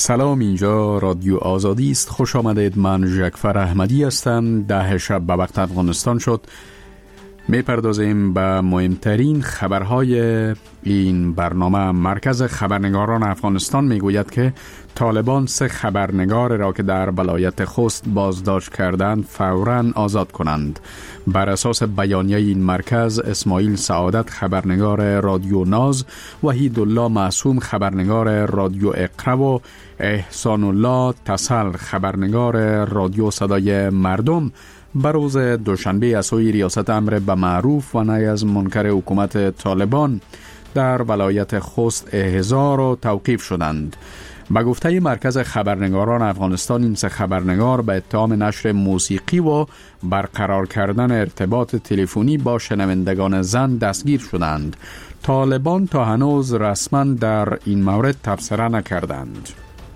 سلام، اینجا رادیو آزادی است. خوش آمدید. من ژکفر احمدی هستم. 10 شب به وقت افغانستان شد. میپردازیم به مهمترین خبرهای این برنامه. مرکز خبرنگاران افغانستان میگوید که طالبان 3 خبرنگار را که در ولایت خوست بازداشت کردند فوراً آزاد کنند. بر اساس بیانیه این مرکز، اسماعیل سعادت خبرنگار رادیو ناز، وحید الله معصوم خبرنگار رادیو اقرا و احسان الله تسل خبرنگار رادیو صدای مردم بر روز دوشنبه از سوی ریاست امر به معروف و نهی از منکر حکومت طالبان در ولایت خوست احضار و توقیف شدند. به گفته مرکز خبرنگاران افغانستان، این 3 خبرنگار به اتهام نشر موسیقی و برقرار کردن ارتباط تلفنی با شنوندگان زن دستگیر شدند. طالبان تا هنوز رسما در این مورد تبصره نکردند.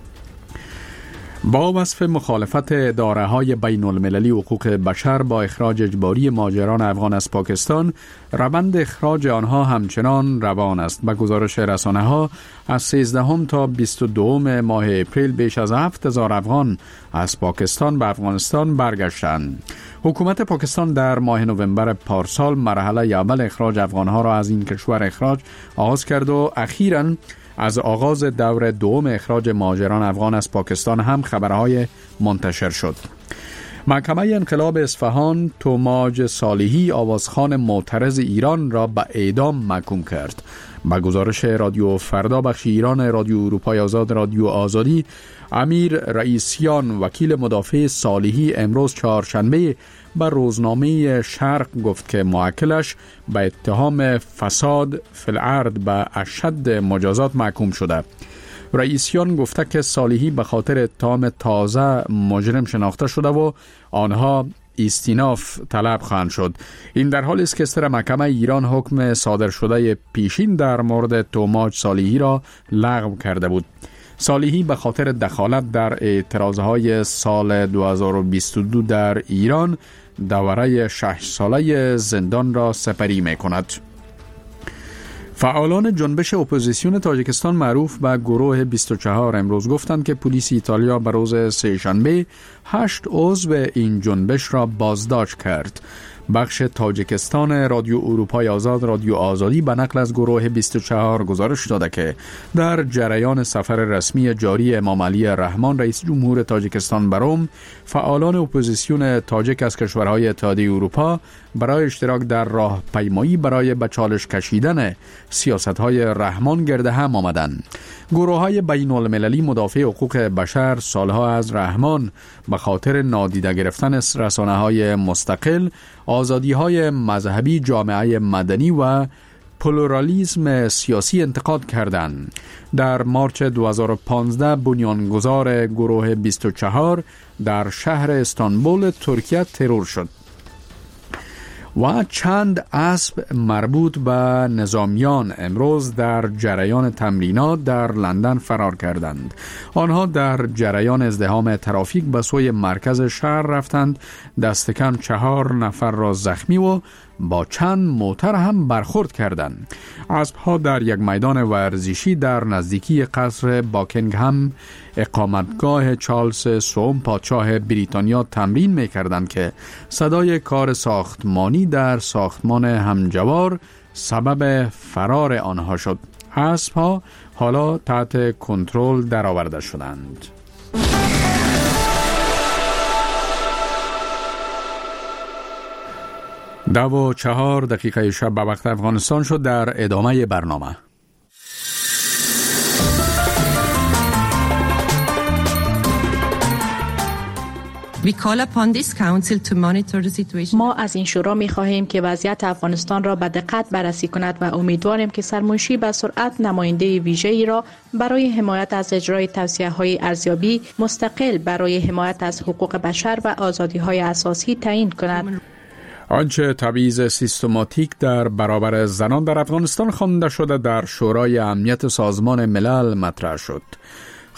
با وصف مخالفت اداره‌های بین المللی حقوق بشر با اخراج اجباری مهاجران افغان از پاکستان، روند اخراج آنها همچنان روان است. به گزارش رسانه‌ها، از 13 تا 22 ماه اپریل بیش از 7000 افغان از پاکستان به افغانستان برگشتند. حکومت پاکستان در ماه نوامبر پارسال مرحله اول اخراج افغانها را از این کشور اخراج آغاز کرد و اخیراً از آغاز دور دوم اخراج مهاجران افغان از پاکستان هم خبرهای منتشر شد. محکمه انقلاب اصفهان توماج صالحی، آوازخوان معترض ایران را به اعدام محکوم کرد. با گزارش رادیو فردا بخش ایران رادیو اروپای آزاد رادیو آزادی، امیر رئیسیان وکیل مدافع صالحی امروز چهارشنبه بر روزنامه شرق گفت که موکلش به اتهام فساد فی الارض به اشد مجازات محکوم شده. رئیسیان گفته که صالحی به خاطر اتهام تازه مجرم شناخته شده و آنها استیناف طلب خواهند شد. این در حالی است که سر محکمه ایران حکم صادر شده پیشین در مورد توماج صالحی را لغو کرده بود. صالحی به خاطر دخالت در اعتراضهای سال 2022 در ایران دوره 6 ساله زندان را سپری می کند. فعالان جنبش اپوزیسیون تاجیکستان معروف به گروه 24 امروز گفتند که پلیس ایتالیا به روز سه‌شنبه 8 عضو این جنبش را بازداشت کرد. بخش تاجیکستان رادیو اروپای آزاد رادیو آزادی به نقل از گروه 24 گزارش داده که در جریان سفر رسمی جاری امام علی رحمان رئیس جمهور تاجیکستان به روم، فعالان اپوزیسیون تاجیک از کشورهای اتحادیه اروپا برای اشتراک در راهپیمایی برای به چالش کشیدن سیاست‌های رحمان گرد هم آمدند. گروه‌های بین المللی مدافع حقوق بشر سالها از رحمان به خاطر نادیده گرفتن رسانه‌های مستقل، آزادی‌های مذهبی، جامعه مدنی و پلورالیسم سیاسی انتقاد کردند. در مارچ 2015 بنیانگذار گروه 24 در شهر استانبول ترکیه ترور شد و چند اسب مربوط به نظامیان امروز در جریان تمرینات در لندن فرار کردند. آنها در جریان ازدحام ترافیک به سوی مرکز شهر رفتند. دست کم 4 نفر را زخمی و با چند موتر هم برخورد کردند. اسب‌ها در یک میدان ورزشی در نزدیکی قصر باکینگهام، اقامتگاه چارلز سوم پادشاه بریتانیا، تمرین می‌کردند که صدای کار ساختمانی در ساختمان همجوار سبب فرار آنها شد. اسب‌ها حالا تحت کنترل درآورده شدند. 10:04 شب به وقت افغانستان شد. در ادامه برنامه ما از این شورا می خواهیم که وضعیت افغانستان را به دقت بررسی کند و امیدواریم که سرمنشی به سرعت نماینده ویژه‌ای را برای حمایت از اجرای توصیه‌های ارزیابی مستقل برای حمایت از حقوق بشر و آزادی‌های اساسی تعیین کند. آنچه تبعیض سیستماتیک در برابر زنان در افغانستان خوانده شده در شورای امنیت سازمان ملل مطرح شد.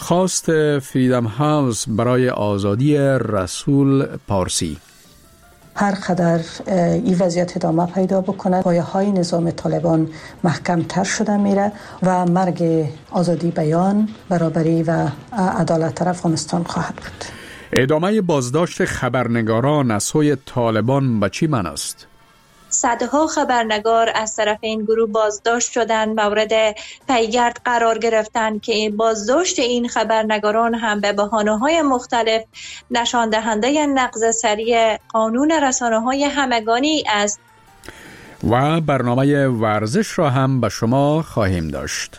خواست فریدم هاوس برای آزادی رسول پارسی. هر قدر این وضعیت ادامه پیدا بکنه پایه‌های نظام طالبان محکم‌تر شده میره و مرگ آزادی بیان، برابری و عدالت در افغانستان خواهد بود. ادامه بازداشت خبرنگاران از سوی طالبان به چی معنی است؟ صدها خبرنگار از طرف این گروه بازداشت شدند، مورد پیگرد قرار گرفتند که بازداشت این خبرنگاران هم به بهانه‌های مختلف نشان دهنده نقض سریع قانون رسانه‌های همگانی است. و برنامه ورزش را هم به شما خواهیم داشت.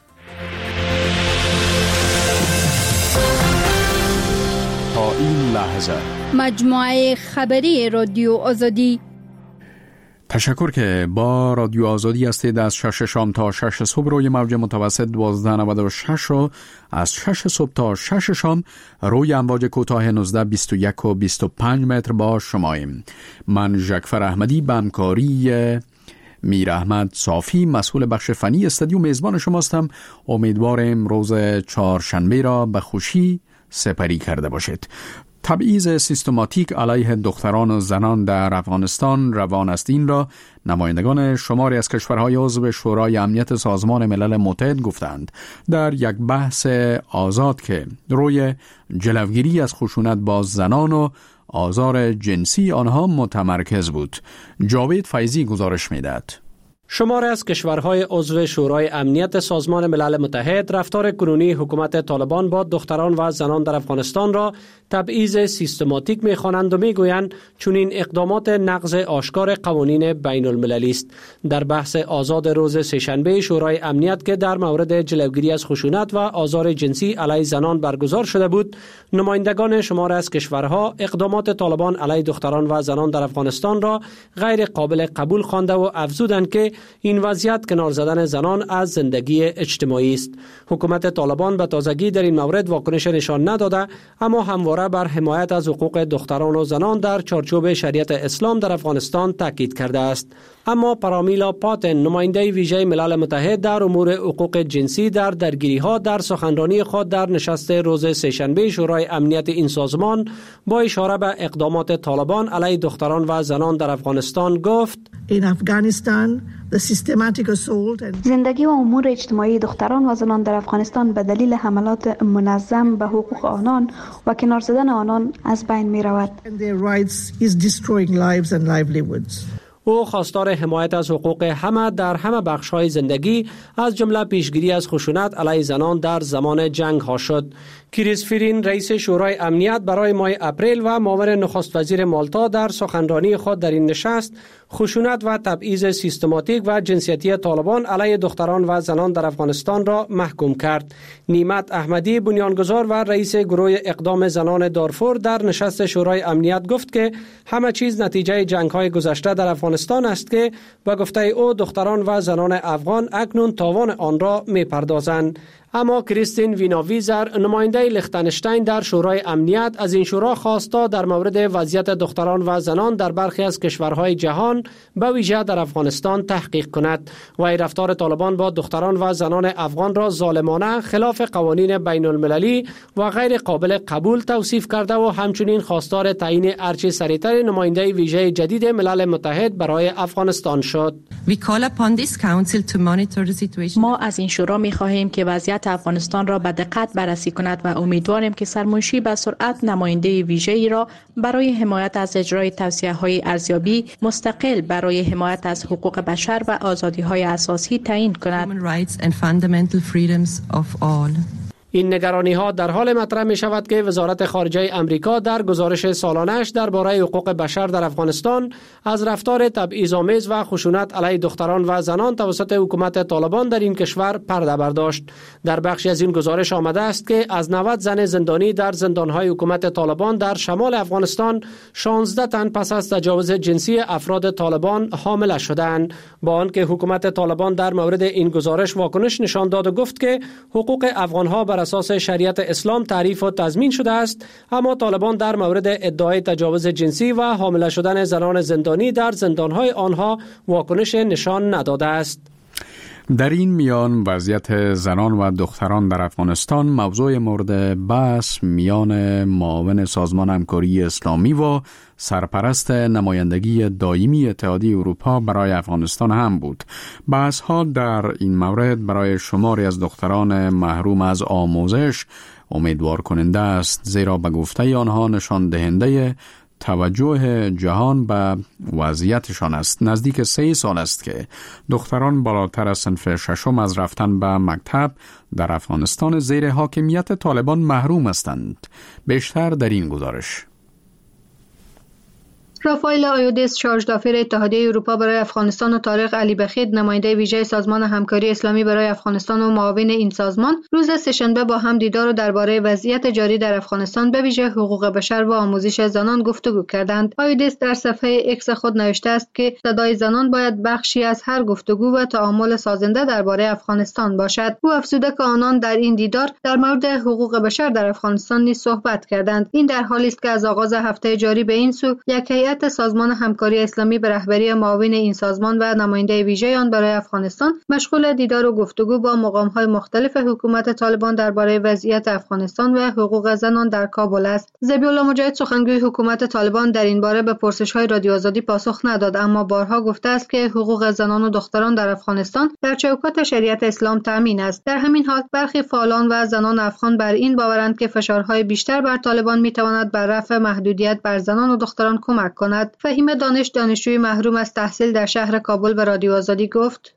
تا این لحظه مجموعه خبری رادیو آزادی. تشکر که با رادیو آزادی هستید. از 6 شام تا 6 صبح روی موج متوسط 1296 رو از 6 صبح تا 6 شام روی امواج کوتاه 19 21 و 25 متر با شماییم. من ژکفر احمدی به همکاری میر احمد صافی مسئول بخش فنی استودیو میزبان شماستم. امیدوارم روز چهارشنبه را به خوشی سپری کرده باشید. تبعیض سیستماتیک علیه دختران و زنان در افغانستان روان است. این را نمایندگان شماری از کشورهای عضو شورای امنیت سازمان ملل متحد گفتند در یک بحث آزاد که روی جلوگیری از خشونت با زنان و آزار جنسی آنها متمرکز بود. جاوید فیضی گزارش می‌دهد. شماری از کشورهای عضو شورای امنیت سازمان ملل متحد رفتار کنونی حکومت طالبان با دختران و زنان در افغانستان را تبعیض سیستماتیک می‌خوانند و می‌گویند چون این اقدامات نقض آشکار قوانین بین المللی است. در بحث آزاد روز سه‌شنبه شورای امنیت که در مورد جلوگیری از خشونت و آزار جنسی علیه زنان برگزار شده بود، نمایندگان شماری از کشورها اقدامات طالبان علیه دختران و زنان در افغانستان را غیر قابل قبول خوانده و افزودند که این وضعیت کنار زدن زنان از زندگی اجتماعی است. حکومت طالبان به تازگی در این مورد واکنش نشان نداده، اما همواره بر حمایت از حقوق دختران و زنان در چارچوب شریعت اسلام در افغانستان تاکید کرده است. اما پرامیلا پاتن، نماینده ویژه ملل متحد در امور حقوق جنسی در درگیری‌ها، در سخنرانی خود در نشست روز سه‌شنبه شورای امنیت این سازمان با اشاره به اقدامات طالبان علیه دختران و زنان در افغانستان گفت: زندگی و امور اجتماعی دختران و زنان در افغانستان به دلیل حملات منظم به حقوق آنان و کنار زدن آنان از بین می رود. او خواستار حمایت از حقوق همه در همه بخش‌های زندگی از جمله پیشگیری از خشونت علیه زنان در زمان جنگ ها شد. کریس فرین، رئیس شورای امنیت برای ماه اپریل و معاون نخست وزیر مالتا در سخنرانی خود در این نشست خشونت و تبعیض سیستماتیک و جنسیتی طالبان علیه دختران و زنان در افغانستان را محکوم کرد. نیمت احمدی، بنیانگذار و رئیس گروه اقدام زنان دارفور در نشست شورای امنیت گفت که همه چیز نتیجه جنگ‌های گذشته در افغانستان است که به گفته او دختران و زنان افغان اکنون تاوان آن را می‌پردازند. اما کریستین ویناویزر، نماینده لختنشتین در شورای امنیت، از این شورا خواست تا در مورد وضعیت دختران و زنان در برخی از کشورهای جهان به ویژه در افغانستان تحقیق کند و رفتار طالبان با دختران و زنان افغان را ظالمانه، خلاف قوانین بین المللی و غیر قابل قبول توصیف کرده و همچنین خواستار تعیین ارچی سریعتر نماینده ویژه جدید ملل متحد برای افغانستان شد. ما از این شورا می‌خواهیم که وضعیت افغانستان را به دقت بررسی کند و امیدواریم که سرمنشی به سرعت نماینده ویژه‌ای را برای حمایت از اجرای توصیه‌های ارزیابی مستقل برای حمایت از حقوق بشر و آزادی‌های اساسی تعیین کند. این نگرانی ها در حال مطرح می شود که وزارت خارجه امریکا در گزارش سالانه‌اش درباره حقوق بشر در افغانستان از رفتار تبعیض‌آمیز و خشونت علیه دختران و زنان توسط حکومت طالبان در این کشور پرده برداشت. در بخشی از این گزارش آمده است که از 90 زن زندانی در زندان‌های حکومت طالبان در شمال افغانستان 16 تن پس از تجاوز جنسی افراد طالبان حامله شدند. با آنکه حکومت طالبان در مورد این گزارش واکنش نشان داد و گفت که حقوق افغان‌ها بر اساس شریعت اسلام تعریف و تضمین شده است، اما طالبان در مورد ادعای تجاوز جنسی و حامله شدن زنان زندانی در زندان‌های آنها واکنش نشان نداده است. در این میان وضعیت زنان و دختران در افغانستان موضوع مورد بحث میان معاون سازمان همکاری اسلامی و سرپرست نمایندگی دائمی اتحادیه اروپا برای افغانستان هم بود. بحث‌ها در این مورد برای شماری از دختران محروم از آموزش امیدوار کننده است، زیرا به گفته آنها نشان دهنده توجه جهان به وضعیتشان است. نزدیک 3 سال است که دختران بالاتر از صنف 6 از رفتن به مکتب در افغانستان زیر حاکمیت طالبان محروم هستند. بیشتر در این گزارش. رافائل آیودیس، شارژ دافیر اتحادیه اروپا برای افغانستان و طارق علی بخید، نماینده ویژه سازمان همکاری اسلامی برای افغانستان و معاون این سازمان، روز سه‌شنبه با هم دیدار و درباره وضعیت جاری در افغانستان به ویژه حقوق بشر و آموزش زنان گفتگو کردند. آیودیس در صفحه اکس خود نوشته است که صدای زنان باید بخشی از هر گفتگو و تعامل سازنده درباره افغانستان باشد. او افزوده که آنان در این دیدار در مورد حقوق بشر در افغانستان نیز صحبت کردند. این در حالی است که از آغاز هفته جاری به این سو یک هیئت سازمان همکاری اسلامی به رهبری معاون این سازمان و نماینده ویژه آن برای افغانستان مشغول دیدار و گفتگو با مقام‌های مختلف حکومت طالبان درباره وضعیت افغانستان و حقوق زنان در کابل است. ذبیح‌الله مجاهد، سخنگوی حکومت طالبان، در این باره به پرسش‌های رادیو آزادی پاسخ نداد، اما بارها گفته است که حقوق زنان و دختران در افغانستان در چوکات شریعت اسلام تامین است. در همین حال برخی فعالان و زنان افغان بر این باورند که فشارهای بیشتر بر طالبان می‌تواند بر رفع محدودیت بر زنان و دختران کمک کند. فهیم دانش، دانشجوی محروم از تحصیل در شهر کابل، به رادیو آزادی گفت: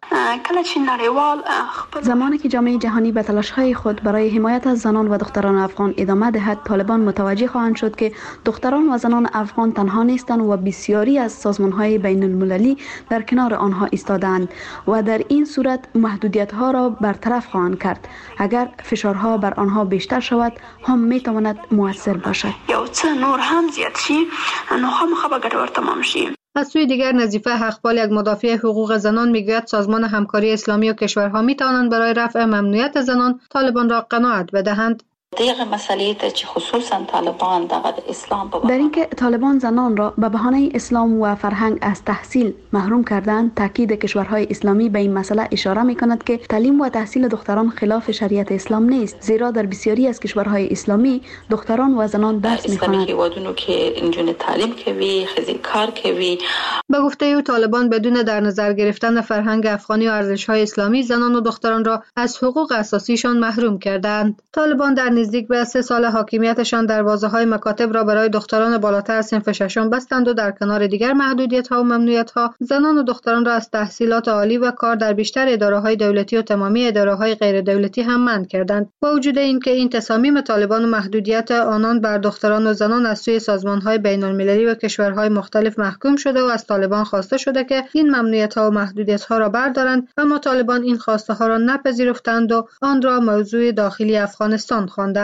زمانی که جامعه جهانی به تلاش‌های خود برای حمایت از زنان و دختران افغان ادامه دهد، طالبان متوجه خواهند شد که دختران و زنان افغان تنها نیستند و بسیاری از سازمان‌های بین‌المللی در کنار آنها ایستادند و در این صورت محدودیت‌ها را برطرف خواهند کرد. اگر فشارها بر آنها بیشتر شود، هم می‌تواند مؤثر باشد. از سوی دیگر، نظیفه حقپال، یک مدافع حقوق زنان، میگوید سازمان همکاری اسلامی و کشورها میتوانند برای رفع ممنوعیت زنان طالبان را قناعت بدهند. در اینکه طالبان زنان را به بهانه اسلام و فرهنگ از تحصیل محروم کردند، تاکید کشورهای اسلامی به این مسئله اشاره می‌کند که تعلیم و تحصیل دختران خلاف شریعت اسلام نیست، زیرا در بسیاری از کشورهای اسلامی دختران و زنان درس می‌خوانند. به گفته او، طالبان بدون در نظر گرفتن فرهنگ افغانی و ارزش‌های اسلامی، زنان و دختران را از حقوق اساسیشان محروم کردند. طالبان در نزدیک به 3 سال حاکمیتشان دروازه‌های مکاتب را برای دختران بالاتر از صنف 6 بستند و در کنار دیگر محدودیت‌ها و ممنوعیت‌ها، زنان و دختران را از تحصیلات عالی و کار در بیشتر اداره‌های دولتی و تمامی اداره‌های غیر دولتی هم منع کردند. با وجود اینکه این تصامیم طالبان و محدودیت آنان بر دختران و زنان از سوی سازمان‌های بین‌المللی و کشورهای مختلف محکوم شده و از طالبان خواسته شده که این ممنوعیت‌ها و محدودیت‌ها را بردارند، اما طالبان این خواسته‌ها را نپذیرفتند و آن را موضوع داخلی افغانستان خواندند.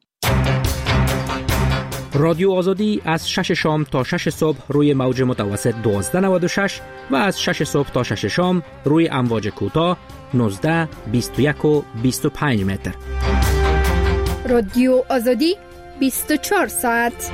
رادیو آزادی از 6 شام تا 6 صبح روی موج متوسط 1296 و از 6 صبح تا 6 شام روی امواج کوتاه 19، 21 و 25 متر. رادیو آزادی 24 ساعت.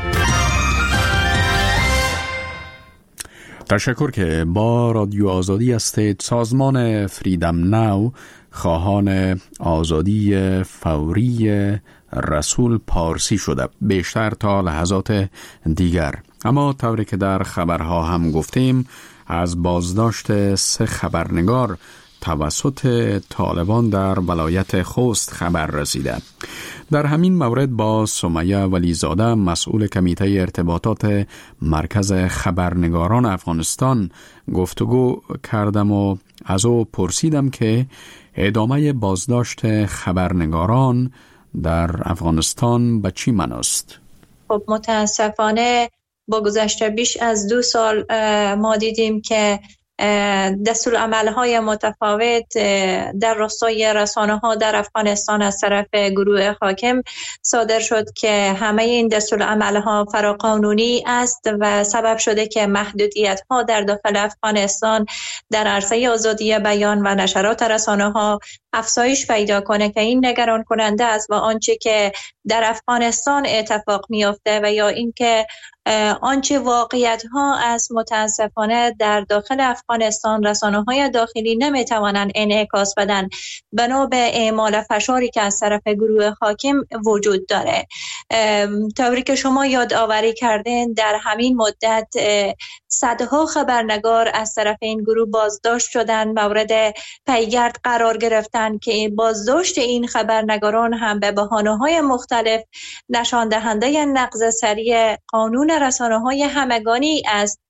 تشکر که با رادیو آزادی هستید. سازمان فریدم ناو خواهان آزادی فوری رسول پارسی شده، بیشتر تا لحظات دیگر. اما طوری که در خبرها هم گفتیم، از بازداشت 3 خبرنگار توسط طالبان در ولایت خوست خبر رسیده. در همین مورد با سمیه ولیزاده، مسئول کمیته ارتباطات مرکز خبرنگاران افغانستان، گفتگو کردم و از او پرسیدم که ادامه بازداشت خبرنگاران در افغانستان به چی معناست؟ خب متاسفانه با گذشت بیش از 2 سال ما دیدیم که دستورالعمل‌های متفاوت در راستای رسانه‌ها در افغانستان از طرف گروه حاکم صادر شد که همه این دستورالعمل‌ها فراقانونی است و سبب شده که محدودیت‌ها در داخل افغانستان در عرصه آزادی بیان و نشرات رسانه‌ها افزایش پیدا کنه که این نگران کننده است و آنچه که در افغانستان اتفاق میفته و یا اینکه آنچه واقعیت ها از متاسفانه در داخل افغانستان رسانه‌های داخلی نمیتوانند انعکاس بدن بنا به اعمال فشاری که از طرف گروه حاکم وجود داره. طوری که شما یادآوری کردین در همین مدت صدها خبرنگار از طرف این گروه بازداشت شدن، مورد پیگرد قرار گرفتن که بازداشت این خبرنگاران هم به بهانه‌های مختلف نشان دهنده نقض سریع قانون رسانه‌های همگانی است.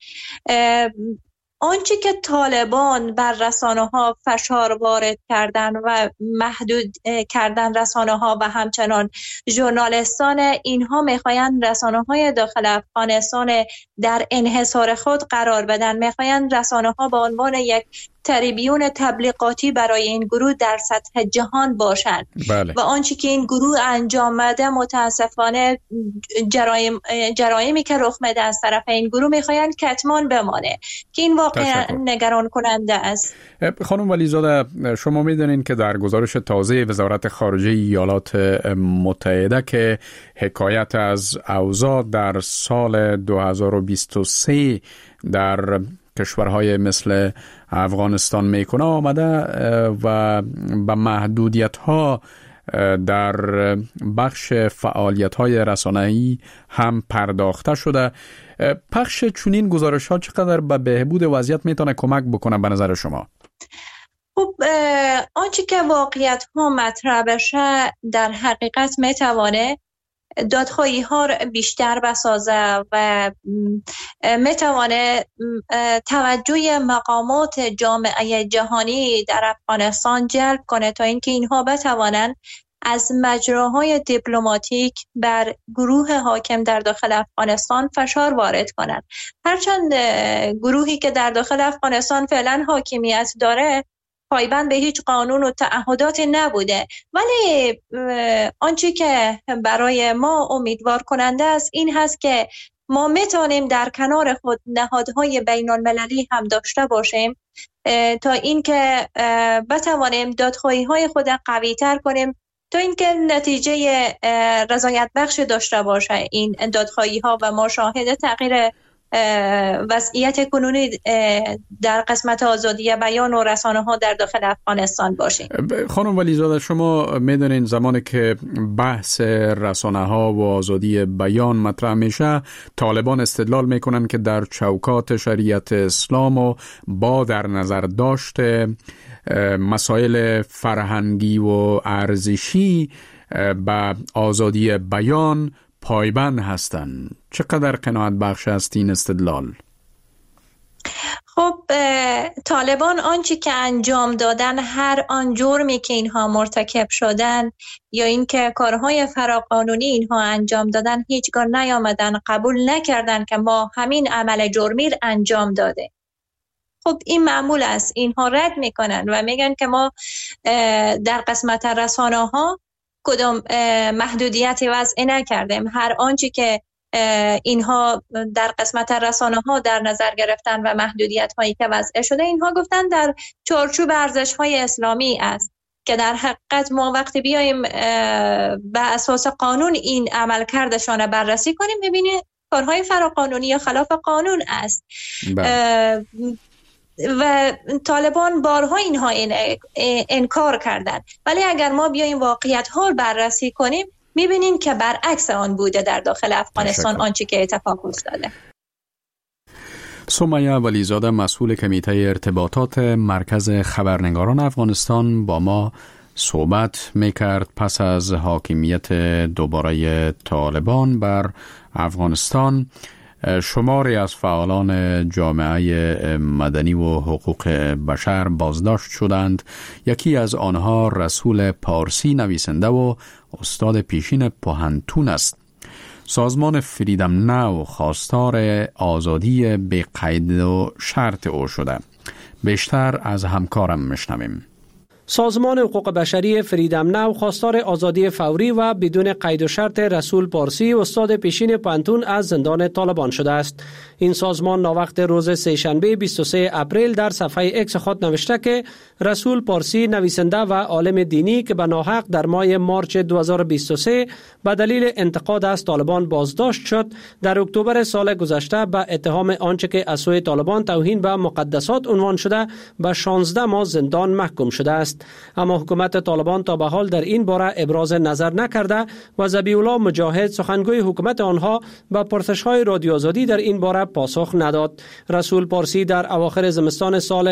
آنچه که طالبان بر رسانه‌ها فشار وارد کردن و محدود کردن رسانه‌ها و همچنان ژورنالیستان، اینها می‌خواهند رسانه‌های داخل افغانستان در انحصار خود قرار بدن، می‌خواهند رسانه‌ها به عنوان یک تریبیون تبلیغاتی برای این گروه در سطح جهان باشند. بله. و آنچه که این گروه انجام میده متاسفانه جرایمی که رخ میده از طرف این گروه میخواین کتمان بمانه که این واقعا نگران کننده است. خانم ولیزاده، شما میدونین که در گزارش تازه وزارت خارجه ایالات متحده که حکایت از اوضاع در سال 2023 در کشورهای مثل افغانستان میکنه آمده و به محدودیت ها در بخش فعالیت های رسانه‌ای هم پرداخته شده. پخش چنین گزارش ها چقدر به بهبود وضعیت میتونه کمک بکنه به نظر شما؟ خب آنچه که واقعیت ها مطرح بشه در حقیقت میتوانه دادخواهی ها بیشتر بسازه و میتوانه توجه مقامات جامعه جهانی در افغانستان جلب کنه تا اینکه اینها بتوانند از مجراهای دیپلماتیک بر گروه حاکم در داخل افغانستان فشار وارد کنند. هرچند گروهی که در داخل افغانستان فعلا حاکمیت داره پایبند به هیچ قانون و تعهدات نبوده، ولی آنچه که برای ما امیدوار کننده است این هست که ما میتونیم در کنار خود نهادهای بین المللی هم داشته باشیم تا اینکه بتوانیم دادخواهی های خود قوی تر کنیم تا اینکه نتیجه رضایت بخش داشته باشه این دادخواهی ها و ما شاهد تغییر وضعیت کنونی در قسمت آزادی بیان و رسانه ها در داخل افغانستان باشیم. خانم ولیزاده، شما میدونین زمانی که بحث رسانه ها و آزادی بیان مطرح میشه، طالبان استدلال میکنن که در چوکات شریعت اسلام و با در نظر داشته مسائل فرهنگی و ارزشی به آزادی بیان پایبند هستند. چقدر قناعت بخش است این استدلال؟ خب طالبان آنچه که انجام دادن، هر آن جرمی که اینها مرتکب شدن یا اینکه کارهای فراقانونی اینها انجام دادن، هیچگاه نیامدن قبول نکردن که ما همین عمل جرمی انجام داده. خب این معمول است، اینها رد میکنن و میگن که ما در قسمت رسانه ها کدام محدودیتی وضع نکردیم. هر آنچه که اینها در قسمت رسانه ها در نظر گرفتن و محدودیت هایی که وضع شده، اینها گفتن در چارچوب ارزش های اسلامی است که در حقیقت ما وقتی بیایم به اساس قانون این عمل کردشان بررسی کنیم ببینیم کارهای فراقانونی یا خلاف قانون است. و طالبان بارها اینها انکار کردند، ولی اگر ما بیایم واقعیت ها رو بررسی کنیم میبینیم که برعکس آن بوده در داخل افغانستان آنچه که اتفاق افتاده. سمیه ولیزاده، مسئول کمیته ارتباطات مرکز خبرنگاران افغانستان، با ما صحبت میکرد پس از حاکمیت دوباره طالبان بر افغانستان. شماری از فعالان جامعه مدنی و حقوق بشر بازداشت شدند. یکی از آنها رسول پارسی، نویسنده و استاد پیشین پوهنتون است. سازمان فریدم ناو خواستار آزادی به قید و شرط او شده. بیشتر از همکارم میشنویم. سازمان حقوق بشری فریدم ناو خواستار آزادی فوری و بدون قید و شرط رسول پارسی استاد پیشین پانتون از زندان طالبان شده است. این سازمان ناوقت روز سه‌شنبه 23 اپریل در صفحه اکس خود نوشته که رسول پارسی نویسنده و عالم دینی که به ناحق در ماه مارچ 2023 به دلیل انتقاد از طالبان بازداشت شد، در اکتبر سال گذشته به اتهام آنچه که از سوی طالبان توهین به مقدسات عنوان شده به 16 ماه زندان محکوم شده است. اما حکومت طالبان تا به حال در این باره ابراز نظر نکرده و ذبیح الله مجاهد سخنگوی حکومت آنها به پرسش‌های رادیو آزادی در این باره پاسخ نداد. رسول پارسی در اواخر زمستان سال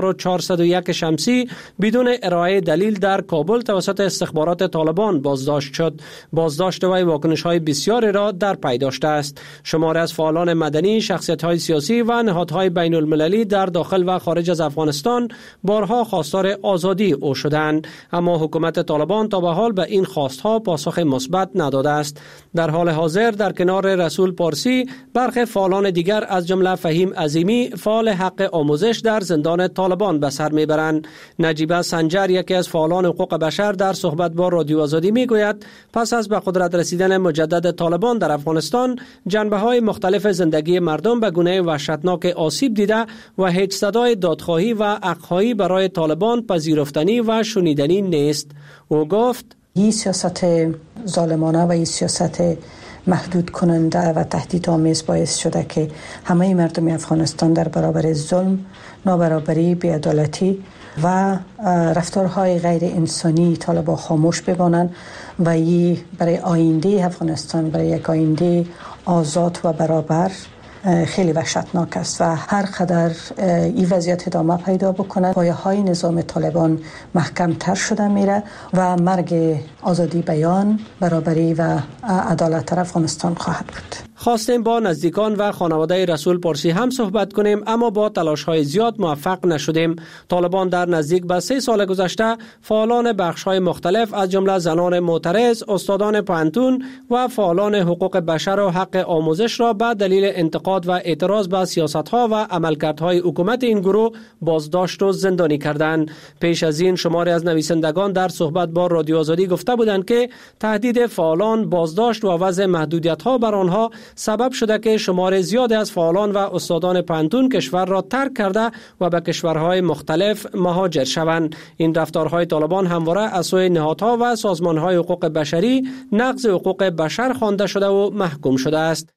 1401 شمسی بدون ارائه دلیل در کابل توسط استخبارات طالبان بازداشت شد. بازداشت وی واکنش‌های بسیاری را در پی داشته است. شماری از فعالان مدنی، شخصیت‌های سیاسی و نهادهای بین‌المللی در داخل و خارج از افغانستان بارها خواستار آزادی او شدند، اما حکومت طالبان تا به حال به این خواستها پاسخ مثبت نداده است. در حال حاضر در کنار رسول پارسی برخی فعالان دیگر از جمله فهیم عظیمی فعال حق آموزش در زندان طالبان به سر میبرند. نجیبه سنجر یکی از فعالان حقوق بشر در صحبت با رادیو آزادی میگوید پس از به قدرت رسیدن مجدد طالبان در افغانستان جنبه‌های مختلف زندگی مردم به گونه وحشتناک آسیب دیده و هیچ صدای دادخواهی و حق‌خواهی برای طالبان پذیرفتنی و شنیدنی نیست. او گفت این سیاست ظالمانه و این سیاست محدود کننده و تهدیدآمیز باعث شده که همه مردم افغانستان در برابر ظلم، نابرابری، بی‌عدالتی و رفتارهای غیر انسانی طالبان خاموش بمانند و این برای آینده افغانستان، برای یک آینده آزاد و برابر خیلی وحشتناک است و هر قدر این وضعیت ادامه پیدا بکنه پایه‌های نظام طالبان محکم تر شده میره و مرگ آزادی بیان، برابری و عدالت در افغانستان خواهد بود. خواستیم با نزدیکان و خانواده رسول پارسی هم صحبت کنیم، اما با تلاش‌های زیاد موفق نشدیم. طالبان در نزدیک به 3 سال گذشته فعالان بخش‌های مختلف از جمله زنان معترض، استادان پانتون و فعالان حقوق بشر و حق آموزش را به دلیل انتقاد و اعتراض به سیاست‌ها و عملکردهای حکومت این گروه بازداشت و زندانی کردند. پیش از این شماری از نویسندگان در صحبت با رادیو آزادی گفته بودند که تهدید فعالان، بازداشت و وضع محدودیت‌ها بر آنها سبب شده که شمار زیادی از فعالان و استادان پانتون کشور را ترک کرده و به کشورهای مختلف مهاجر شوند. این رفتارهای طالبان همواره از سوی نهادها و سازمانهای حقوق بشری نقض حقوق بشر خوانده شده و محکوم شده است.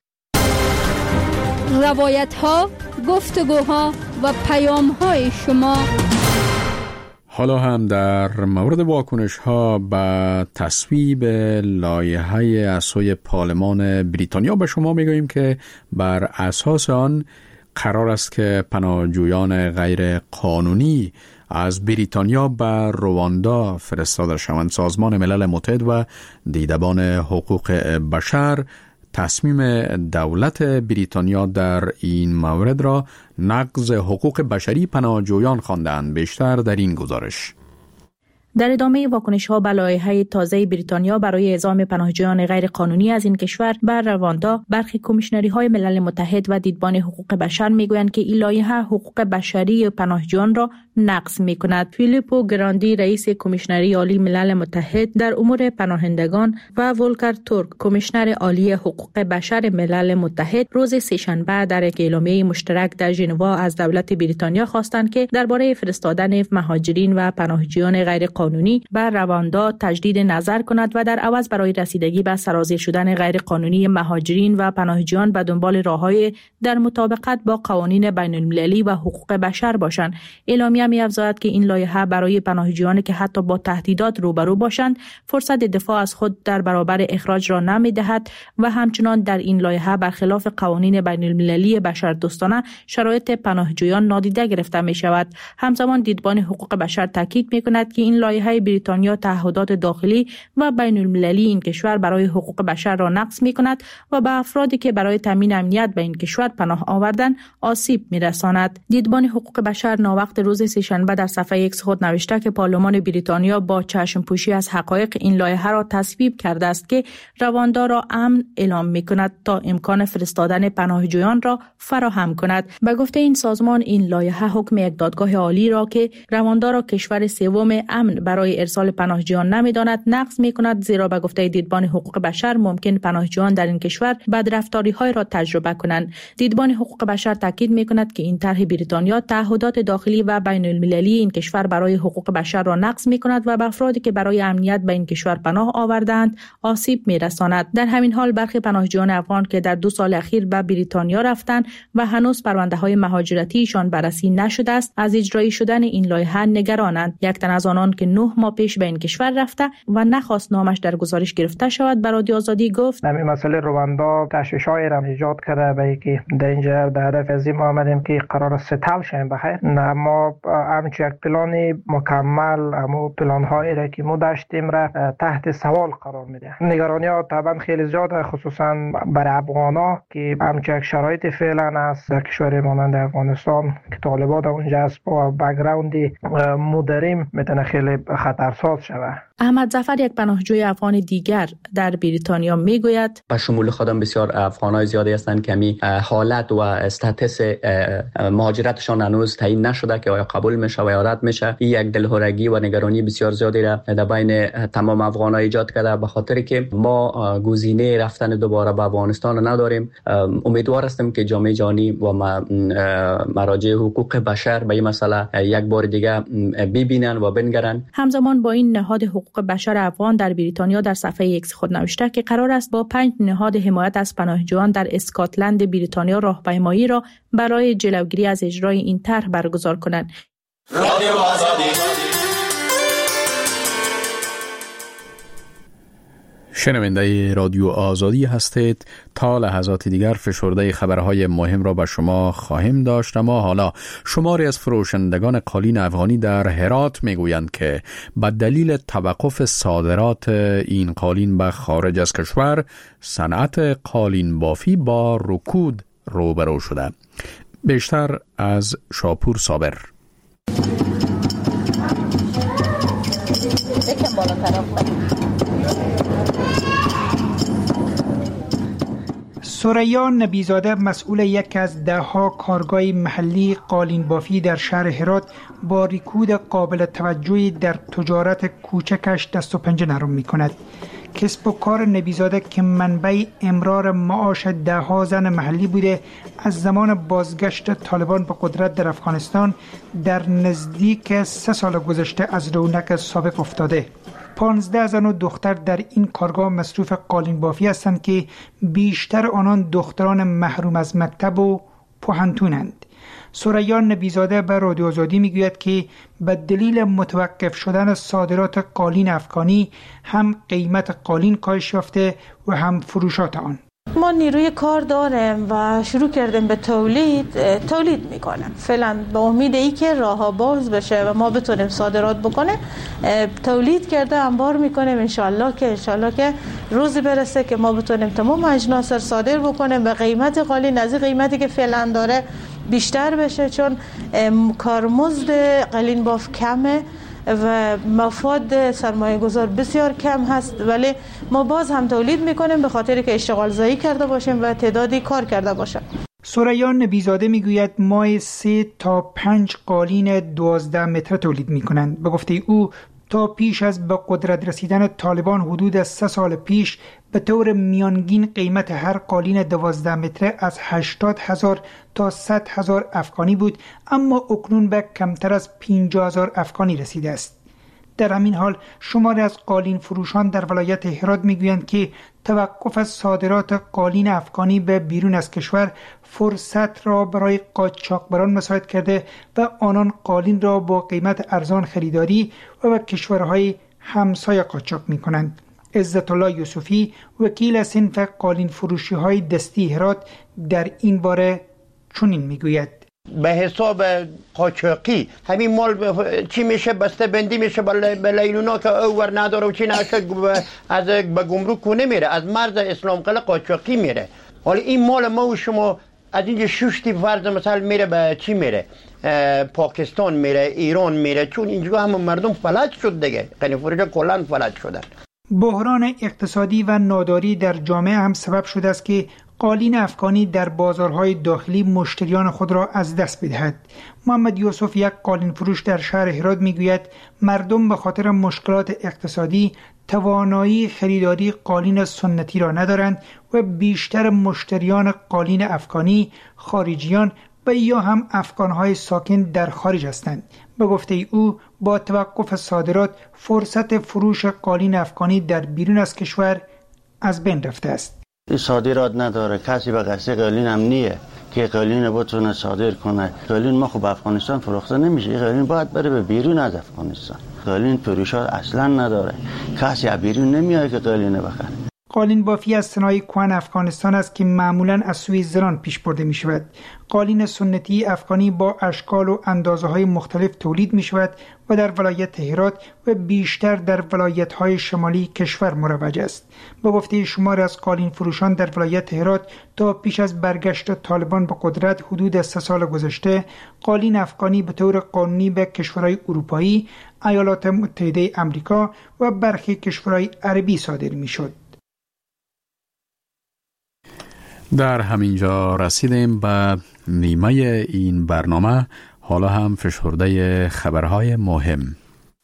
روایت‌ها، گفتگوها و پیام‌های شما. حالا هم در مورد واکنش‌ها به تصویب لایحه از سوی پارلمان بریتانیا به شما میگوییم که بر اساس آن قرار است که پناهجویان غیر قانونی از بریتانیا به رواندا فرستاده شوند. سازمان ملل متحد و دیدبان حقوق بشر تصمیم دولت بریتانیا در این مورد را نقض حقوق بشری پناهجویان خواندند. بیشتر در این گزارش. در ادامه واکنش‌ها به لایحه تازه بریتانیا برای اعزام پناهجویان غیر قانونی از این کشور بر رواندا، برخی کمیشنری‌های ملل متحد و دیدبان حقوق بشر می‌گویند که این لایحه حقوق بشری پناهجویان را نقض می‌کند. فیلیپو گراندی رئیس کمیشنری عالی ملل متحد در امور پناهندگان و ولکر تورک کمیشنر عالی حقوق بشر ملل متحد روز سه‌شنبه در یک اعلامیه مشترک در ژنوا از دولت بریتانیا خواستند که درباره فرستادن مهاجرین و پناهجویان غیر قانونی بر رواندا تجدید نظر کند و در عوض برای رسیدگی به سرازیر شدن غیر قانونی مهاجرین و پناهجویان به دنبال راههای در مطابقت با قوانین بین المللی و حقوق بشر باشند. اعلامیه می‌افزاید که این لایحه برای پناهجویانی که حتی با تهدیدات روبرو باشند فرصت دفاع از خود در برابر اخراج را نمی‌دهد و همچنان در این لایحه برخلاف قوانین بین المللی بشردوستانه شرایط پناهجویان نادیده گرفته می‌شود. همزمان دیدبان حقوق بشر تاکید می‌کند که این لایحه بریتانیا تعهدات داخلی و بین المللی این کشور برای حقوق بشر را نقض می‌کند و به افرادی که برای تامین امنیت به این کشور پناه آوردند آسیب می‌رساند. دیدبان حقوق بشر ناوقت روز سه‌شنبه در صفحه ایکس خود نوشته که پارلمان بریتانیا با چشم‌پوشی از حقایق این لایحه را تصویب کرده است که رواندار را امن اعلام می‌کند تا امکان فرستادن پناهجویان را فراهم کند. به گفته این سازمان این لایحه حکم یک دادگاه عالی را که رواندار را کشور سوم امن برای ارسال پناهجویان نمی‌داند نقض می‌کند، زیرا به گفته دیدبان حقوق بشر ممکن پناهجویان در این کشور بدرفتاری‌های را تجربه کنند. دیدبان حقوق بشر تاکید می‌کند که این طرح بریتانیا تعهدات داخلی و بین المللی این کشور برای حقوق بشر را نقض می‌کند و به افرادی که برای امنیت به این کشور پناه آوردند آسیب می‌رساند. در همین حال برخی پناهجویان افغان که در 2 سال اخیر به بریتانیا رفتند و هنوز پرونده‌های مهاجرتیشان بررسی نشده است از اجرایی شدن این لایحه نگرانند. یک تن از آنان که 9 ماه پیش به این کشور رفته و نخواست نامش در گزارش گرفته شود به رادیو آزادی گفت همین مسئله رواندا تشویش‌های را ایجاد کرده به اینکه در اینجا در هدف از این آمدیم که قرار ستل شیم بخیر، اما همچون یک پلان مکمل اما پلان‌هایی را که ما داشتیم را تحت سوال قرار میده. نگرانی‌ها طبعا خیلی زیاده، خصوصا برای افغان‌ها که همچون یک شرایط فعلا است در کشور مانند افغانستان که طالبان اونجا است با بک‌گراند مدرن میتونه خیلی خطرساز شود. احمد ظفر یک پناهجوی افغان دیگر در بریتانیا میگوید به شمول خودم بسیار افغانای زیادی هستند که می حالت و استاتس مهاجرتشان هنوز تعیین نشده که آیا قبول میشه و یا رد میشه. این یک دلهرگی و نگرانی بسیار زیادی را در بین تمام افغان‌ها ایجاد کرده، به خاطر که ما گزینه رفتن دوباره به افغانستان نداریم. امیدوار هستم که جامعه جهانی و مراجع حقوق بشر به این مسئله یک بار دیگه ببینن و بنگرن. همزمان با این نهاد حقوق بشر افغان در بریتانیا در صفحه ایکس خود نوشته که قرار است با 5 نهاد حمایت از پناهجویان در اسکاتلند بریتانیا راهپیمایی را برای جلوگیری از اجرای این طرح برگزار کنند. شنونده رادیو آزادی هستید. تا لحظات دیگر فشرده خبرهای مهم را به شما خواهیم داشت. اما حالا شماری از فروشندگان قالین افغانی در هرات میگویند که به دلیل توقف صادرات این قالین به خارج از کشور صنعت قالین بافی با رکود روبرو شده. بیشتر از شاپور صابر. ثریا نبیزاده مسئول یک از 10 کارگاه محلی قالین بافی در شهر هرات با رکود قابل توجهی در تجارت کوچکش دست و پنجه نرم می کند. کسب و کار نبیزاده که منبع امرار معاش 10 زن محلی بوده از زمان بازگشت طالبان به قدرت در افغانستان در نزدیک 3 سال گذشته از رونق سابق افتاده. 15 زن و دختر در این کارگاه مصروف قالین بافی هستند که بیشتر آنان دختران محروم از مکتب و پوهنتونند. ثریا نبیزاده به رادیو آزادی میگوید که به دلیل متوقف شدن صادرات قالین افغانی هم قیمت قالین کاهش یافته و هم فروشات آن. ما نیروی کار داریم و شروع کردیم به تولید میکنیم. فعلا به امید ای که راه‌ها باز بشه و ما بتونیم صادرات بکنیم تولید کرده انبار میکنیم. انشالله که روزی برسه که ما بتونیم تمام اجناس صادر بکنیم به قیمت قالین از قیمتی که فعلا داره بیشتر بشه، چون کارمزد قالین باف کمه و مفاد سرمایه گذار بسیار کم هست، ولی ما باز هم تولید میکنیم به خاطر که اشتغال زایی کرده باشیم و تعدادی کار کرده باشیم. ثریا نبیزاده میگوید ماه 3 تا 5 قالین 12 متر تولید میکنند. به گفته او تا پیش از به قدرت رسیدن طالبان حدود 3 سال پیش به طور میانگین قیمت هر قالین 12 متره از 80,000 تا 100,000 افغانی بود، اما اکنون به کمتر از 50,000 افغانی رسیده است. در همین حال شماری از قالین فروشان در ولایت هرات میگویند که توقف صادرات قالین افغانی به بیرون از کشور فرصت را برای قاچاقبران مساعد کرده و آنان قالین را با قیمت ارزان خریداری و به کشورهای همسایه قاچاق میکنند. عزت الله یوسفی وکیل صنف قالین فروشی های دستی هرات در این باره چنین میگوید: به حساب قاچاقی همین مال چی میشه بسته بندی میشه به لیلونا که او ور نداره و چی نشه از به گمرک نمیره، از مرز اسلام قلعه قاچاقی میره. حالا این مال ما و شما از اینجا ششتی فرض مثلا میره به چی میره؟ پاکستان میره، ایران میره، چون اینجا هم مردم فلج شد دیگه، قنی فروشا کلان فلج شدن. بحران اقتصادی و ناداری در جامعه هم سبب شده است که قالین افغانی در بازارهای داخلی مشتریان خود را از دست بدهد. محمد یوسف، یک قالین فروش در شهر هرات، میگوید مردم به خاطر مشکلات اقتصادی توانایی خریداری قالین سنتی را ندارند و بیشتر مشتریان قالین افغانی خارجیان و یا هم افغانهای ساکن در خارج هستند. به گفته او با توقف صادرات فرصت فروش قالین افغانی در بیرون از کشور از بین رفته است. صادرات نداره، کسی به قصد قالین هم نیه که قالین بتونه صادر کنه. قالین ما خب افغانستان فروخته نمیشه، قالین باید بره به بیرون از افغانستان. قالین فروشات اصلا نداره، کسی از بیرون نمیاد که قالین بخره. قالین بافی از صنایع کهن افغانستان است که معمولاً از سوی زنان پیش برده می شود. قالین سنتی افغانی با اشکال و اندازه های مختلف تولید می شود و در ولایت هرات و بیشتر در ولایت های شمالی کشور مروج است. به گفته شمار از قالین فروشان در ولایت هرات تا پیش از برگشت طالبان به قدرت حدود 3 سال گذشته، قالین افغانی به طور قانونی به کشورهای اروپایی، ایالات متحده آمریکا و برخی کشورهای عربی صادر می شد. در همینجا رسیدیم به نیمه این برنامه. حالا هم فشرده خبرهای مهم.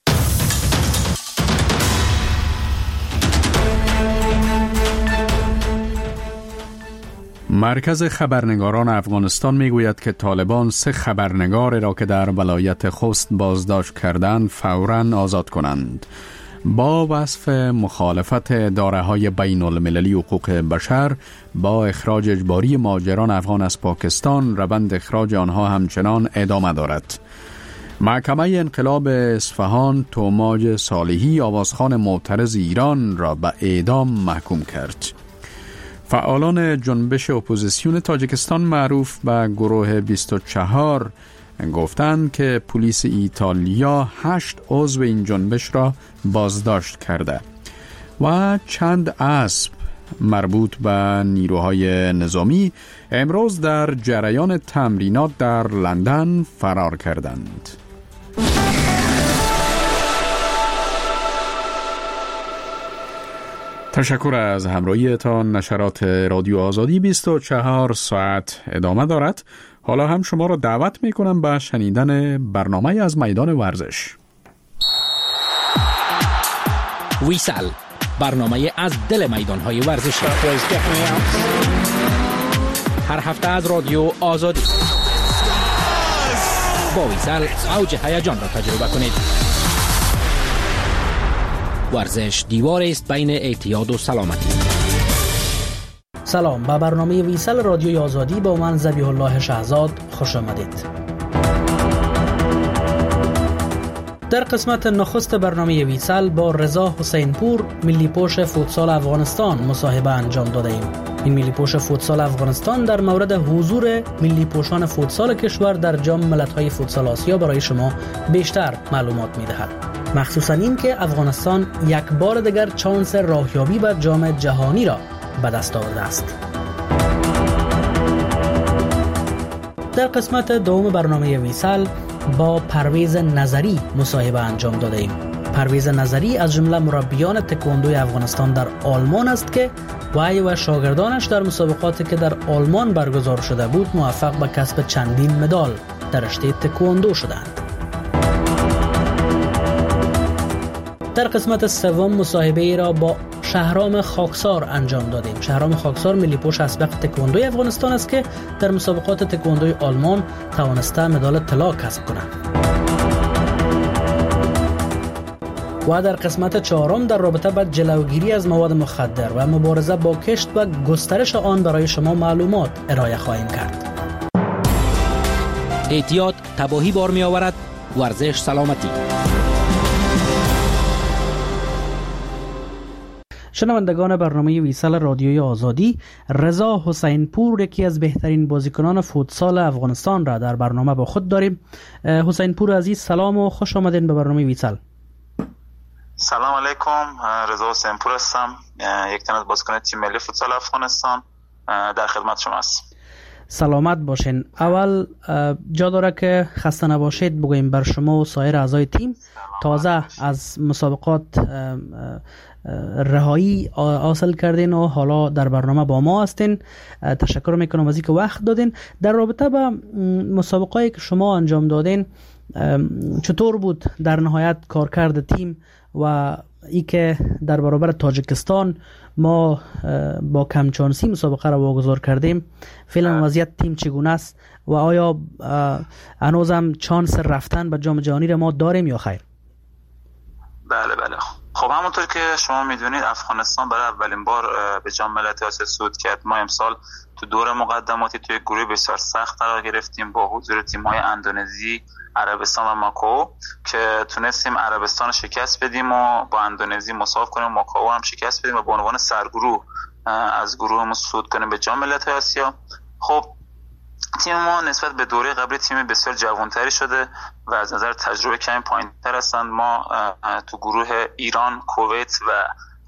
مرکز خبرنگاران افغانستان میگوید که طالبان 3 خبرنگار را که در ولایت خوست بازداشت کردند فوراً آزاد کنند. با وصف مخالفت اداره‌های بین المللی حقوق بشر با اخراج اجباری مهاجران افغان از پاکستان، روند اخراج آنها همچنان ادامه دارد. محکمه انقلاب اصفهان توماج صالحی، آوازخوان معترض ایران، را به اعدام محکوم کرد. فعالان جنبش اپوزیسیون تاجیکستان معروف به گروه 24 گفتند که پلیس ایتالیا 8 عضو این جنبش را بازداشت کرده و چند اسب مربوط به نیروهای نظامی امروز در جریان تمرینات در لندن فرار کردند. تشکر از همراهیتان. نشرات رادیو آزادی 24 ساعت ادامه دارد. حالا هم شما را دعوت می کنم به شنیدن برنامه از میدان ورزش. ویسل، برنامه از دل میدان‌های ورزشی. هر هفته از رادیو آزادی. با ویسل اوج هیجان را تجربه کنید. ورزش دیوار است بین اعتیاد و سلامتی. سلام، به برنامه ویسل رادیوی آزادی با من ذبیح الله شهزاد خوش آمدید. در قسمت نخست برنامه ویسل با رضا حسین پور، ملی پوش فوتسال افغانستان، مصاحبه انجام داده ایم. این ملی پوش فوتسال افغانستان در مورد حضور ملی پوشان فوتسال کشور در جام ملت‌های فوتسال آسیا برای شما بیشتر معلومات می‌دهد. مخصوصاً این که افغانستان یک بار دیگر چانس راهیابی به جام جهانی را به دست آورده است. در قسمت دوم برنامه ویسل با پرویز نظری مصاحبه انجام داده ایم. پرویز نظری از جمله مربیان تکواندوی افغانستان در آلمان است که وی و شاگردانش در مسابقاتی که در آلمان برگزار شده بود موفق به کسب چندین مدال در رشته تکواندو شدند. در قسمت سوم مصاحبه ای را با شهرام خاکسار انجام دادیم. شهرام خاکسار ملی پوش اسبق تکواندوی افغانستان است که در مسابقات تکواندوی آلمان توانسته مدال طلا کسب کند. و در قسمت چهارم در رابطه با جلوگیری از مواد مخدر و مبارزه با کشت و گسترش آن برای شما معلومات ارائه خواهیم کرد. اعتیاد تباهی بار می آورد، ورزش سلامتی. شنوندگان برنامه ویسال رادیوی آزادی، رضا حسین پور یکی از بهترین بازیکنان فوتسال افغانستان را در برنامه با خود داریم. حسین پور عزیز، سلام و خوش آمدین به برنامه ویسال. سلام علیکم، رضا حسین پور هستم، یک تن از بازیکنان تیم ملی فوتسال افغانستان. در خدمت شما هستم. سلامت باشین. اول جا داره که خسته نباشید بگوییم بر شما و سایر اعضای تیم. تازه از مسابقات رهایی حاصل کردین و حالا در برنامه با ما هستین. تشکر میکنم از اینکه وقت دادین. در رابطه با مسابقاتی که شما انجام دادین، چطور بود در نهایت کارکرد تیم و ای که در برابر تاجیکستان ما با کمچانسی مسابقه را واگذار کردیم؟ فعلا وضعیت تیم چگونه است و آیا هنوزم چانس رفتن به جام جهانی را ما داریم یا خیر؟ بله. خب همونطور که شما میدونید افغانستان برای اولین بار به جام ملت آسیا صعود کرد. ما امسال تو دور مقدماتی توی گروه بسیار سخت قرار گرفتیم با حضور تیم‌های اندونزی، عربستان و ماکائو که تونستیم عربستان رو شکست بدیم و با اندونزی مساوی کنیم، ماکائو هم شکست بدیم و به عنوان سرگروه از گروهمون صعود کنیم به جام ملت‌های آسیا. خب تیم ما نسبت به دوره قبلی تیم بسیار جوانتری شده و از نظر تجربه کمی پایین‌تر هستند. ما تو گروه ایران، کویت و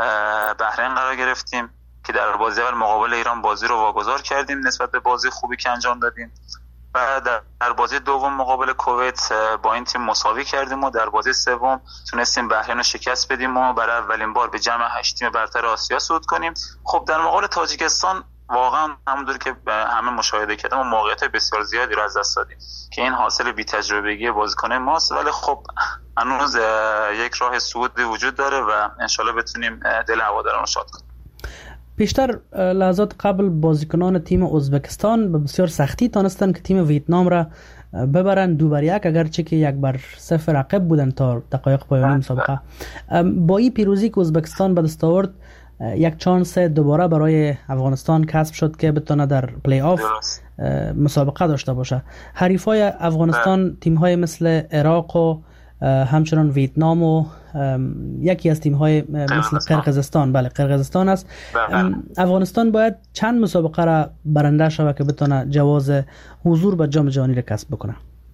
بحرین قرار گرفتیم که در بازی اول مقابل ایران بازی رو واگذار کردیم نسبت به بازی خوبی که انجام دادیم و در بازی دوم مقابل کویت با این تیم مساوی کردیم و در بازی سوم تونستیم بحرین رو شکست بدیم و برای اولین بار به جمع 8 تیم برتر آسیا صعود کنیم. خب در مقابل تاجیکستان واقعا همونطور که همه مشاهده کردیم و موقعیت بسیار زیادی رو از دست دادیم که این حاصل بی‌تجربگی بازیکن ماست، ولی خب هنوز یک راه صعود وجود داره و انشالله بتونیم دل هواداران رو شاد کنیم. پیشتر لحظات قبل بازیکنان تیم ازبکستان به بسیار سختی تانستن که تیم ویتنام را ببرن 2-1، اگرچه که 1-0 عقب بودن تا دقایق پایانی مسابقه. با این پیروزی که ازبکستان به دست آورد، یک چانس دوباره برای افغانستان کسب شد که بتونه در پلی آف مسابقه داشته باشه. حریفای افغانستان تیم‌های مثل عراق و همچنان ویتنام و یکی از تیم‌های مثل قرقیزستان، بله قرقیزستان است. افغانستان باید چند مسابقه را برنده شود که بتونه جواز حضور به جام جهانی را کسب بکنه؟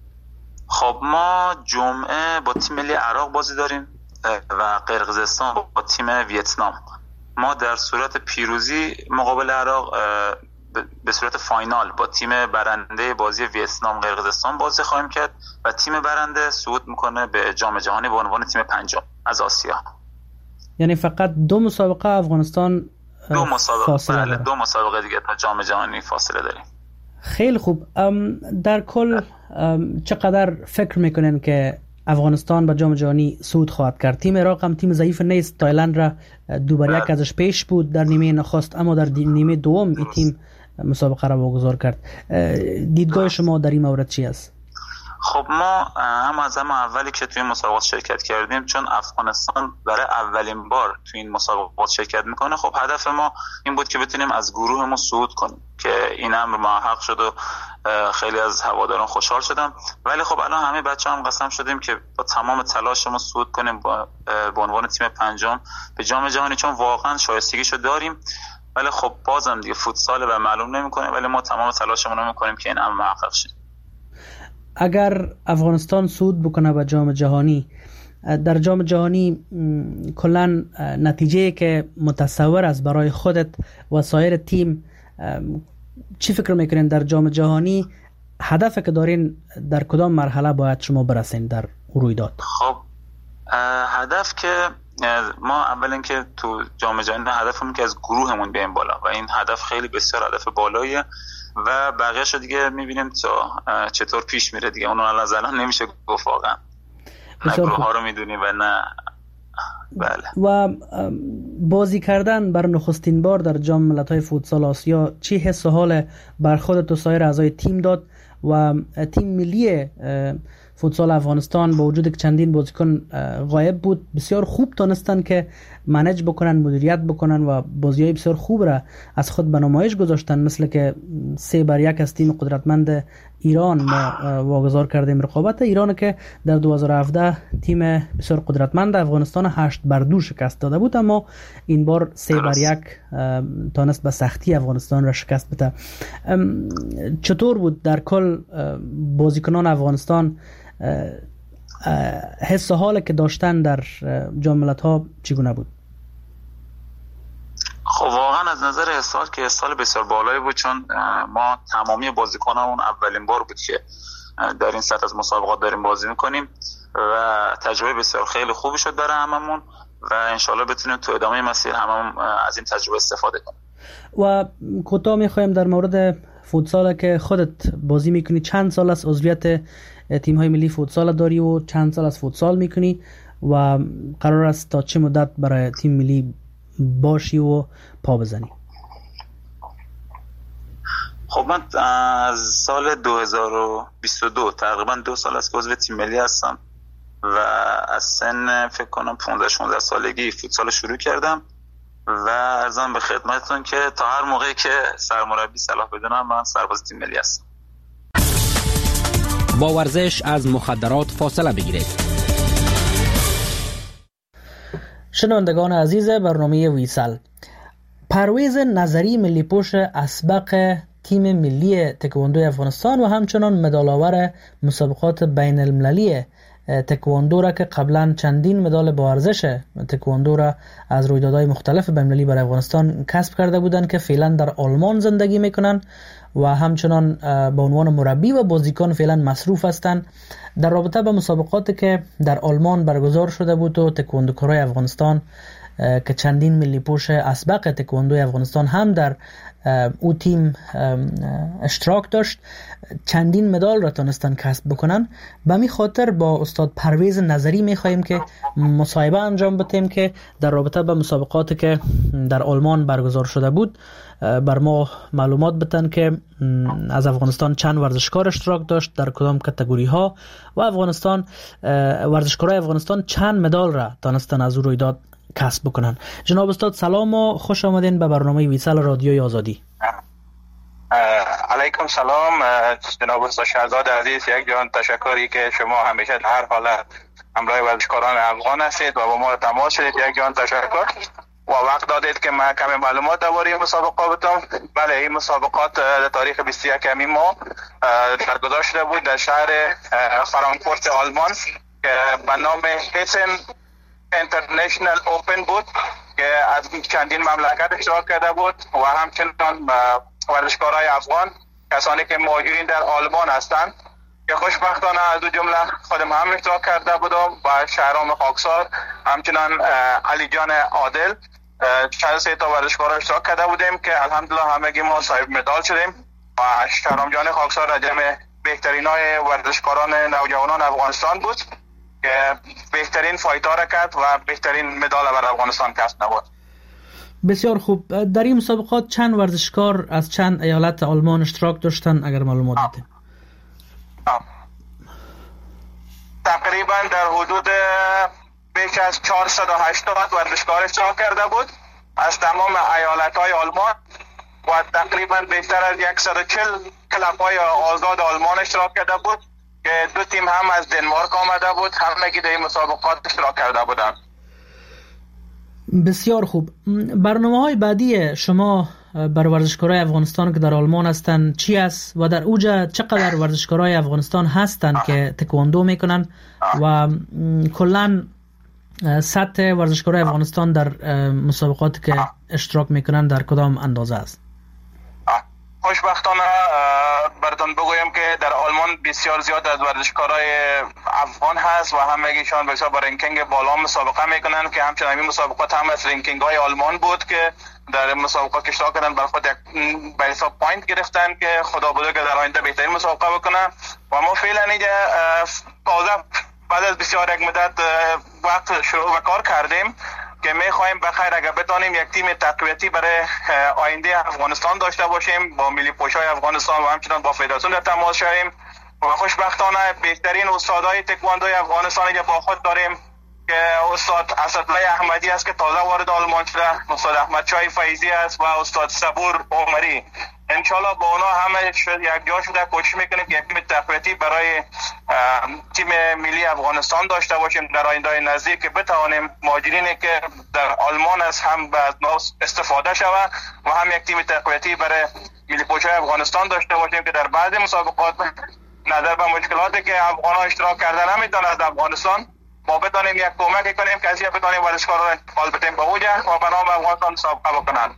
خب ما جمعه با تیم ملی عراق بازی داریم و قرقیزستان با تیم ویتنام. ما در صورت پیروزی مقابل عراق به صورت فاینال با تیم برنده بازی ویتنام قرقیزستان بازی خواهیم کرد و تیم برنده صعود میکنه به جام جهانی به عنوان تیم پنجم از آسیا. یعنی فقط 2 مسابقه افغانستان فاصله 2 مسابقه دیگه تا جام جهانی فاصله داریم. خیلی خوب. در کل چقدر فکر میکنین که افغانستان به جام جهانی صعود خواهد کرد؟ تیم عراق هم تیم ضعیف نیست، تایلند را 2-1 ازش پیش بود در نیمه نخست، اما در نیمه دوم این تیم مسابقه را واگذار کرد. دیدگاه شما در این مورد چی است؟ خب ما هم از اولی که توی مسابقات شرکت کردیم، چون افغانستان برای اولین بار توی این مسابقات شرکت میکنه، خب هدف ما این بود که بتونیم از گروهمون صعود کنیم که این امر محقق شد و خیلی از هواداران خوشحال شدم. ولی خب الان همه بچه‌ها هم قسم شدیم که با تمام تلاشمون صعود کنیم به عنوان تیم پنجم به جام جهانی، چون واقعا شایستگیشو داریم. ولی خب بازم دیگه فوتسال و معلوم نمی‌کنه، ولی ما تمام تلاشمون رو می‌کنیم که این امر محقق شه. اگر افغانستان صعود بکنه به جام جهانی، در جام جهانی کلا نتیجه که متصور است برای خودت و سایر تیم، چی فکر میکنین در جام جهانی هدف که دارین در کدام مرحله باید شما برسین در رویداد؟ خب هدف که ما اولا که تو جام جهانی هدفمون که از گروهمون بیایم بالا و این هدف خیلی بسیار هدف بالاییه و بقیه‌اش رو دیگه می‌بینیم تا چطور پیش میره دیگه. اون از الان نمیشه گفت واقعا. نه گروه‌ها رو می‌دونیم و نه. بله. و بازی کردن بر نخستین بار در جام ملت‌های فوتسال آسیا چی حس و حال بر خودت و سایر اعضای تیم داد و تیم ملی فوتسال افغانستان با وجود که چندین بازیکن غایب بود بسیار خوب تونستن که منیج بکنن، مدیریت بکنن و بازی‌های بسیار خوب را از خود به نمایش گذاشتن، مثل که 3-1 از تیم قدرتمند ایران ما واگذار کردیم رقابت ایران که در 2017 تیم بسیار قدرتمند افغانستان 8-2 شکست داده بود، اما این بار 3-1 تانست به سختی افغانستان را شکست بده. چطور بود در کل بازیکنان افغانستان حس و حالی که داشتن در جام ملت‌ها چگونه بود؟ خب واقعا از نظر حسال که سال بسیار بالایی بود، چون ما تمامی بازیکنان اولین بار بود که در این سطح از مسابقات داریم بازی میکنیم و تجربه بسیار خیلی خوبی شد برای هممون و انشالله بتونیم تو ادامه مسیر هممون از این تجربه استفاده کنیم. و کوتاه میخوایم در مورد فوتسال که خودت بازی میکنی، چند سال از عضویت تیم های ملی فوتسال داری و چند سال از فوتسال میکنی و قرار است تا چه مدت برای تیم ملی باشی و پا بزنی؟ خب من از سال 2022 تقریبا 2 سال است که عضو تیم ملی هستم و از سن فکر کنم 15-16 سالگی فوتسال شروع کردم و عرضم به خدمتتون که تا هر موقعی که سرمربی صلاح بدونم من سرباز تیم ملی هستم. با ورزش از مخدرات فاصله بگیرید. شنوندگان عزیز برنامه ویسال، پرویز نظری ملی پوش اسبق تیم ملی تکواندو افغانستان و همچنان مدال آور مسابقات بین المللی تکواندو را که قبلا چندین مدال با ارزش تکواندو را از رویدادهای مختلف بین المللی برای افغانستان کسب کرده بودند که فعلا در آلمان زندگی میکنند و همچنان به عنوان مربی و بازیکن فعلا مصروف هستند. در رابطه با مسابقاتی که در آلمان برگزار شده بود و تکواندوکارای افغانستان که چندین ملی پوش اسبق تکواندو افغانستان هم در او تیم اشتراک داشت، چندین مدال را تونستن کسب بکنن. به می خاطر با استاد پرویز نظری می خواهیم که مصاحبه انجام بدیم که در رابطه با مسابقاتی که در آلمان برگزار شده بود بر ما معلومات بدن که از افغانستان چند ورزشکار اشتراک داشت در کدام کاتگوری ها و ورزشکارای افغانستان چند مدال را تونستن از او رویداد کسب بکنن. جناب استاد سلام و خوش آمدین به برنامه ویسال رادیوی آزادی. علیکم سلام جناب استاد شهزاد عزیز، یک جان تشکری که شما همیشه در هر حالت همراه ورزشکاران افغان هستید و با ما تماس شدید. یک جان تشکر و وقت دادید که من کمی معلومات درباره مسابقات بدم. بله، این مسابقات در تاریخ 21 ماه برگزار شده بود در شهر فرانکفورت آلمان که به نام هیسن اینترنشنال اوپن بود که از چندین مملکت اشتراک کرده بود و همچنان ورزشکارای افغان، کسانی که مهاجرین در آلمان هستند که خوشبختانه از دو جمله خودم هم اشتراک کرده بودم و شهرام خاکسار، همچنان علی جان عادل، 3 تا ورزشکار اشتراک کرده بودیم که الحمدلله همگی ما صاحب مدال شدیم و شهرام جان خاکسار از جمع بهترین های ورزشکاران نوجوانان افغانستان بود که بهترین فایت را کرد و بهترین مدال بر افغانستان کسب نمود. بسیار خوب. در این مسابقات چند ورزشکار از چند ایالت آلمان اشتراک داشتن اگر معلومات بدید؟ تقریبا در حدود بیش از 480 ورزشکار اشتراک کرده بود از تمام ایالت‌های آلمان و تقریبا بیشتر از 140 کلب‌های آزاد آلمان اشتراک کرده بود که 2 تیم هم از دنمارک آمده بود، همگی در این مسابقات اشتراک کرده بودند. بسیار خوب. برنامه‌های بعدی شما بر ورزشکارای افغانستان که در آلمان هستن چی است و در اوجا چقدر ورزشکارای افغانستان هستند که تکواندو میکنن و کلاً سطح ورزشکارای افغانستان در مسابقاتی که اشتراک میکنن در کدام اندازه است؟ خوشبختانه براتون بگویم که در آلمان بسیار زیاد از ورزشکارای افغان هست و همگیشان بسیار با رنکینگ بالا مسابقه میکنن که همچنین این مسابقات هم از رنکینگ های آلمان بود که در مسابقات اشتراک کردن بر خود به حساب پوینت گرفتن که خدا بده که در آینده بهترین مسابقه بکنن و ما فعلا اینجا تازه بعد از بسیار یک مدت وقت شروع و کار کردیم که می‌خوایم بخیر اگر بتونیم یک تیم تقویتی برای آینده افغانستان داشته باشیم با ملی پوشای افغانستان و همچنان با فدراسیون در تماس شویم و خوشبختانه بهترین استادای تکواندوی افغانستان را با خود داریم که استاد اسدالله احمدی است که تازه وارد آلمان شده، استاد احمد شاه فیضی است و استاد صبور عمری انشالله با اونا همه یک جا شده کوشش میکنیم که یک تیم تقویتی برای تیم ملی افغانستان داشته باشیم در آینده نزدیک که بتوانیم مهاجرینی که در آلمان است هم به استفاده شود و هم یک تیم تقویتی برای ملی پوشای افغانستان داشته باشیم که در بعض مسابقات نظر به مشکلاتی که افغان‌ها اشتراک کردن نمیتونن از افغانستان ما بتونیم یک کمکی کنیم که از این بتونیم ورزشکارا را انتقال بدیم به اوجه و به نام افغانستان مسابقه بکنن.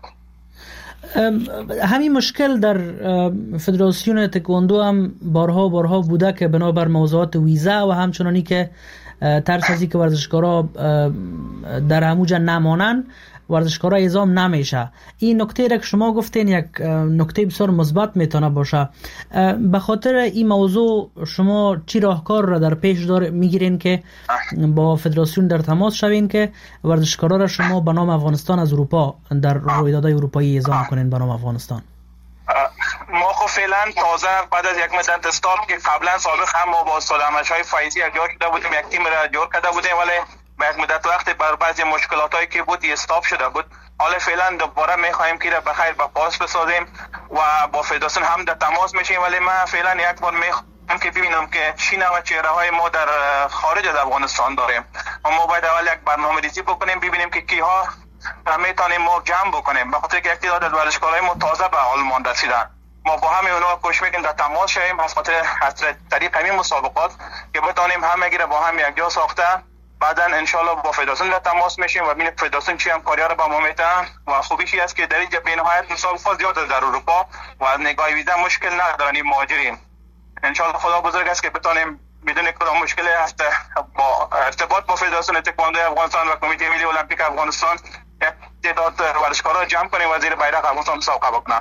همین مشکل در فدراسیون تکواندو هم بارها بوده که بنابر موضوعات ویزا و همچنانی که ترس از اینکه ورزشکارا در هموجه نمانن ورزشکارا اعزام نمیشه. این نکته را که شما گفتین یک نکته بسیار مثبت میتونه باشه. به خاطر این موضوع شما چی راهکار را در پیش میگیرین که با فدراسیون در تماس شوین که ورزشکارا را شما به نام افغانستان از اروپا در رویدادهای اروپایی اعزام کنین به نام افغانستان؟ ما خب فعلا تازه بعد از یک مدت استارت که قبلا سابق هم ما با استاد احمدشاه فیضی یک جا شده بودیم، یک تیم را جور کرده بودیم، ولی به یک مدت وقت بر بعضی مشکلاتایی که بود استاپ شده بود. حالا فعلا دوباره میخوایم که بخیر با پاس بسازیم و با فدراسیون هم در تماس میشیم، ولی من فعلا یک بار میخوایم که ببینم که چی نوع چهره های ما در خارج از افغانستان داریم و ما باید اول یک برنامه‌ریزی بکنیم ببینیم که کیها میتونیم ما جمع بکنیم، به خاطر که یک تعداد از ورزشکارای ما تازه به آلمان رسیدن. ما با همه اونا کوشش میکنیم در تماس شویم از خاطر طریق همین مسابقات که بتونیم همگی را با هم یک جا ساخته بعدا انشالله با فدراسیون در تماس میشیم و ببینیم فدراسیون چی همکاری را با ما میتن و خوبیش است که در اینجا بین‌نهایت مسابقات زیاد در اروپا و از نگاه ویزا مشکل نداریم مهاجرین. انشالله خدا بزرگ است که بتونیم بدون کدام مشکلی هست با ارتباط با فدراسیون تکواندو افغانستان و کمیته ملی المپیک افغانستان یک تعداد ورزشکارا جمع کنیم و زیر بیرق افغانستان مسابقه بکنن.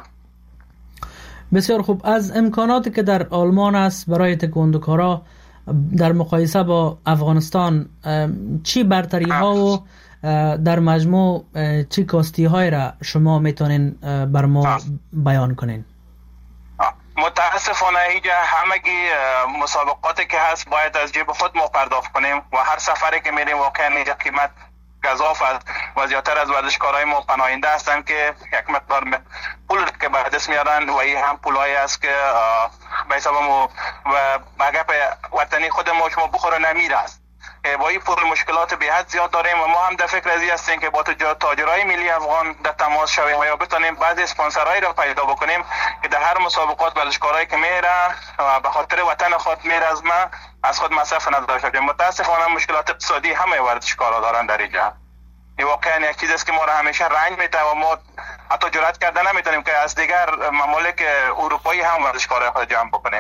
بسیار خوب. از امکاناتی که در آلمان است برای تکواندوکارا در مقایسه با افغانستان چی برتری ها و در مجموع چی کاستی های را شما میتونین بر ما بیان کنین؟ متاسفانه اینجا همگی مسابقاتی که هست باید از جیب خود ما پرداخت کنیم و هر سفری که میریم واقعا اینجا قیمت گزاف است و زیادتر از ورزشکارای ما پناهنده هستند که یک مقدار پول که به دست میارن و این هم پولایی است که به حساب ما و بگپ وطنی خود ما شما بخوره نمیره است. با این پول مشکلات به حد زیاد داریم و ما هم در فکر ازی هستیم که با تاجرای ملی افغان در تماس شویم و یا بتونیم بعضی اسپانسرایی را پیدا بکنیم که در هر مسابقات ورزشکارایی که میره و به خاطر وطن خود میره از خود مصرف نداشته باشیم. متاسفانه مشکلات اقتصادی همه ورزشکارا دارن در اینجا. این واقعا یک چیزی است که ما را همیشه رنج میده و ما حتی جرئت کرده نمیتونیم که از دیگر ممالک اروپایی هم ورزشکارای خود جمع بکنیم.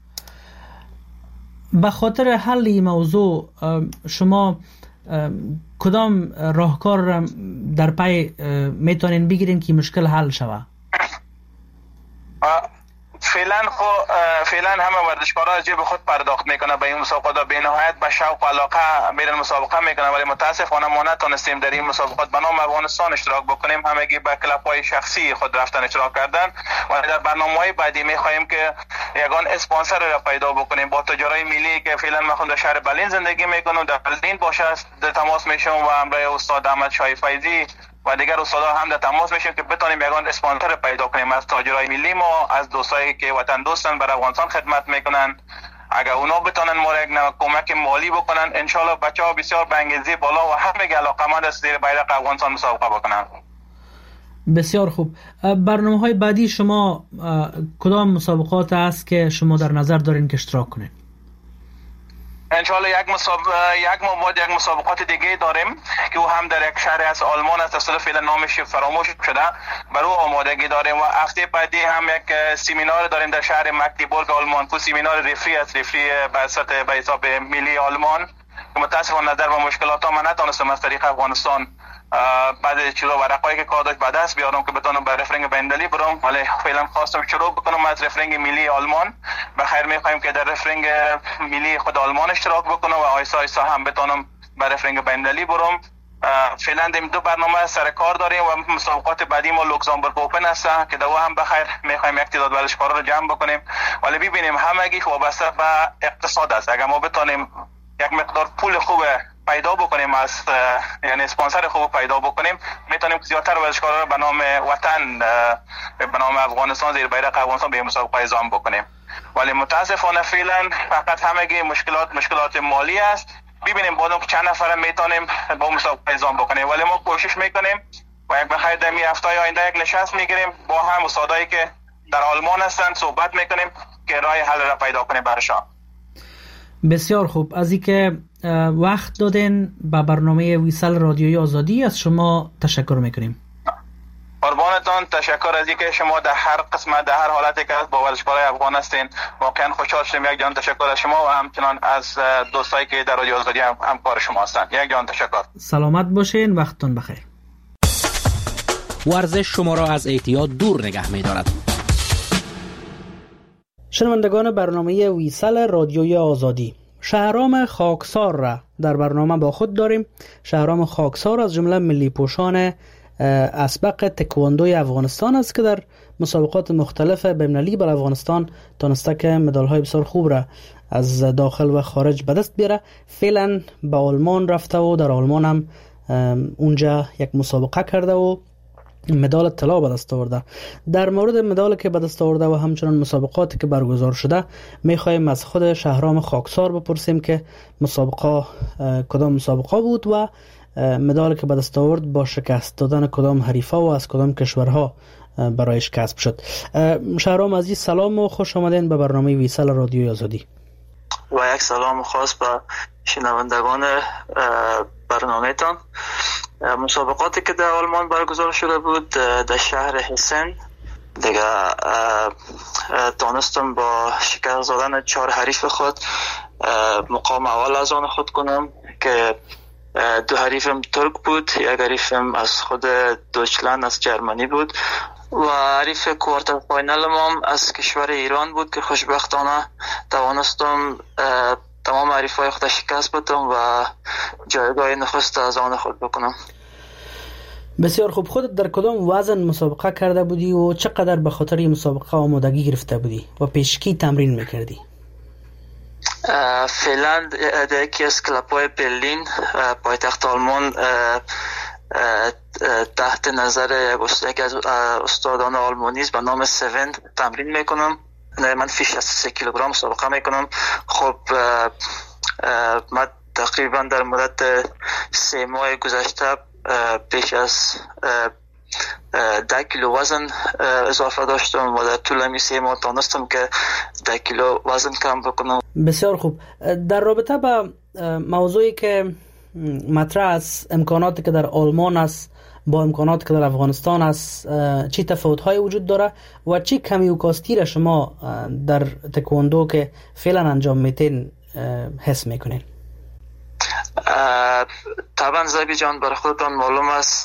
به خاطر حل این موضوع شما کدام راهکار در پی میتونین بگیرین که مشکل حل شود؟ فعلا همه ورزشکارا از جیب خود پرداخت میکنه به این مسابقات، به نهایت به شوق و علاقه میرن مسابقه میکنن، ولی متاسفانه ما نتونستیم در این مسابقات به نام افغانستان اشتراک بکنیم. همگی به کلب‌های شخصی خود رفتن اشتراک کردن و در برنامه‌های بعدی میخواهیم که یگان اسپانسر را پیدا بکنیم با تجارای ملی که فعلا من خودم در شهر برلین زندگی میکنم، در برلین باشه در تماس میشم و همراه استاد احمدشاه فیضی و دیگر استادا هم در تماس میشیم که بتونیم یگان اسپانسر پیدا کنیم از تاجرای ملی ما، از دوستایی که وطن دوستن بر افغانستان خدمت میکنن. اگر اونا بتونن ما را یک نوع کمک مالی بکنن انشالله بچه‌ها بسیار به انگیزه بالا و همه علاقه‌مند است زیر بیرق افغانستان مسابقه بکنن. بسیار خوب. برنامه‌های بعدی شما کدام مسابقات است که شما در نظر دارین که اشتراک کنین؟ انشالله یک مسابقات دیگه داریم که او هم در یک شهر از آلمان است، اصلا فعلا نامش فراموش شده، بر او آمادگی داریم و هفته بعدی هم یک سمینار داریم در شهر مگدیبورگ آلمان که سمینار رفری است، رفری به حساب ملی آلمان که متاسفانه نظر به مشکلات ما نتونستم از طریق افغانستان بعد چیزا ورقایی که کار داشت به دست بیارم که بتونم به رفرنگ بین‌المللی برم، ولی فعلا خواستم شروع بکنم از رفرنگ ملی آلمان. بخیر میخوایم که در رفرنگ ملی خود آلمان اشتراک بکنم و آیسا آیسا هم بتونم به رفرنگ بین‌المللی برم. فعلا دیم دو برنامه سر کار داریم و مسابقات بعدی ما لوکزامبورگ اوپن هست که دو هم بخیر میخوایم یک تعداد ورزشکارا رو جمع بکنیم، ولی ببینیم همگی وابسته به اقتصاد است. اگر ما بتونیم یک مقدار پول خوب پیدا بکنیم، از یعنی اسپانسر خوب پیدا بکنیم، میتونیم زیادتر ورزشکارا رو به نام وطن، به نام افغانستان، زیر بیرق افغانستان به مسابقه اعزام بکنیم. ولی متاسفانه فعلا فقط همگی مشکلات مالی است. ببینیم بعد چند نفر میتونیم با مسابقه اعزام بکنیم، ولی ما کوشش میکنیم و یک بخیر در هفته آینده یک نشست میگیریم با هم استادایی که در آلمان هستند، صحبت میکنیم که راه حل را پیدا کنیم برشان. بسیار خوب. از اینکه وقت دادین به برنامه ویسال رادیوی آزادی از شما تشکر میکنیم. قربانتان، تشکر از اینکه شما در هر قسمت، در هر حالتی که با ورزشکارای افغان هستین، واقعا خوشحال شدیم. یک جان تشکر از شما و همچنان از دوستایی که در رادیو آزادی همکار شما هستند. یک جان تشکر. سلامت باشین، وقتتون بخیر. ورزش شما را از اعتیاد دور نگه می‌دارد. شنوندگان برنامه ویسال رادیوی آزادی، شهرام خاکسار را در برنامه با خود داریم. شهرام خاکسار از جمله ملی پوشان اسبق تکواندوی افغانستان است که در مسابقات مختلف بین‌المللی بر افغانستان تانسته که مدال‌های بسیار خوب را از داخل و خارج به دست بیاره. فعلا به آلمان رفته و در آلمان هم اونجا یک مسابقه کرده و مدال طلا به دست آورده. در مورد مدالی که به دست آورده و همچنان مسابقاتی که برگزار شده میخوایم از خود شهرام خاکسار بپرسیم که مسابقه کدام مسابقه بود و مدالی که به دست آورد با شکست دادن کدام حریفه و از کدام کشورها برایش کسب شد. شهرام عزیز، سلام و خوش آمدین به برنامه ویسال رادیوی آزادی. و یک سلام خاص به شنوندگان برنامه تان. مسابقاتی که در آلمان برگزار شده بود در شهر هسن دیگه تانستم با شکست دادن 4 حریف خود مقام اول از آن خود کنم که 2 حریفم ترک بود، یک حریفم از خود دویچلند از جرمنی بود و حریف کوارتر فاینال ما از کشور ایران بود که خوشبختانه توانستم تمام حریفای خود شکست بدم و جایگاه نخست از آن خود بکنم. بسیار خوب. خودت در کدام وزن مسابقه کرده بودی و چقدر به خاطر این مسابقه آمادگی گرفته بودی و پیشکی تمرین میکردی؟ فعلا در یکی از کلاب‌های برلین پایتخت آلمان تحت نظر یک از استادان آلمانی به نام 7 تمرین میکنم. من فی 63 کیلوگرم مسابقه میکنم. خب من تقریبا در مدت 3 ماه گذشته بیش از 10 کیلو وزن اضافه داشتم و در طول همین 3 ماه تانستم که 10 کیلو وزن کم بکنم. بسیار خوب. در رابطه با موضوعی که مطرح است، امکاناتی که در آلمان است با امکاناتی که در افغانستان است، چی تفاوت‌های وجود داره و چی کمی و کاستی را شما در تکواندو که فعلا انجام میتین حس میکنین؟ طبعا زبی جان برای خودتان معلوم است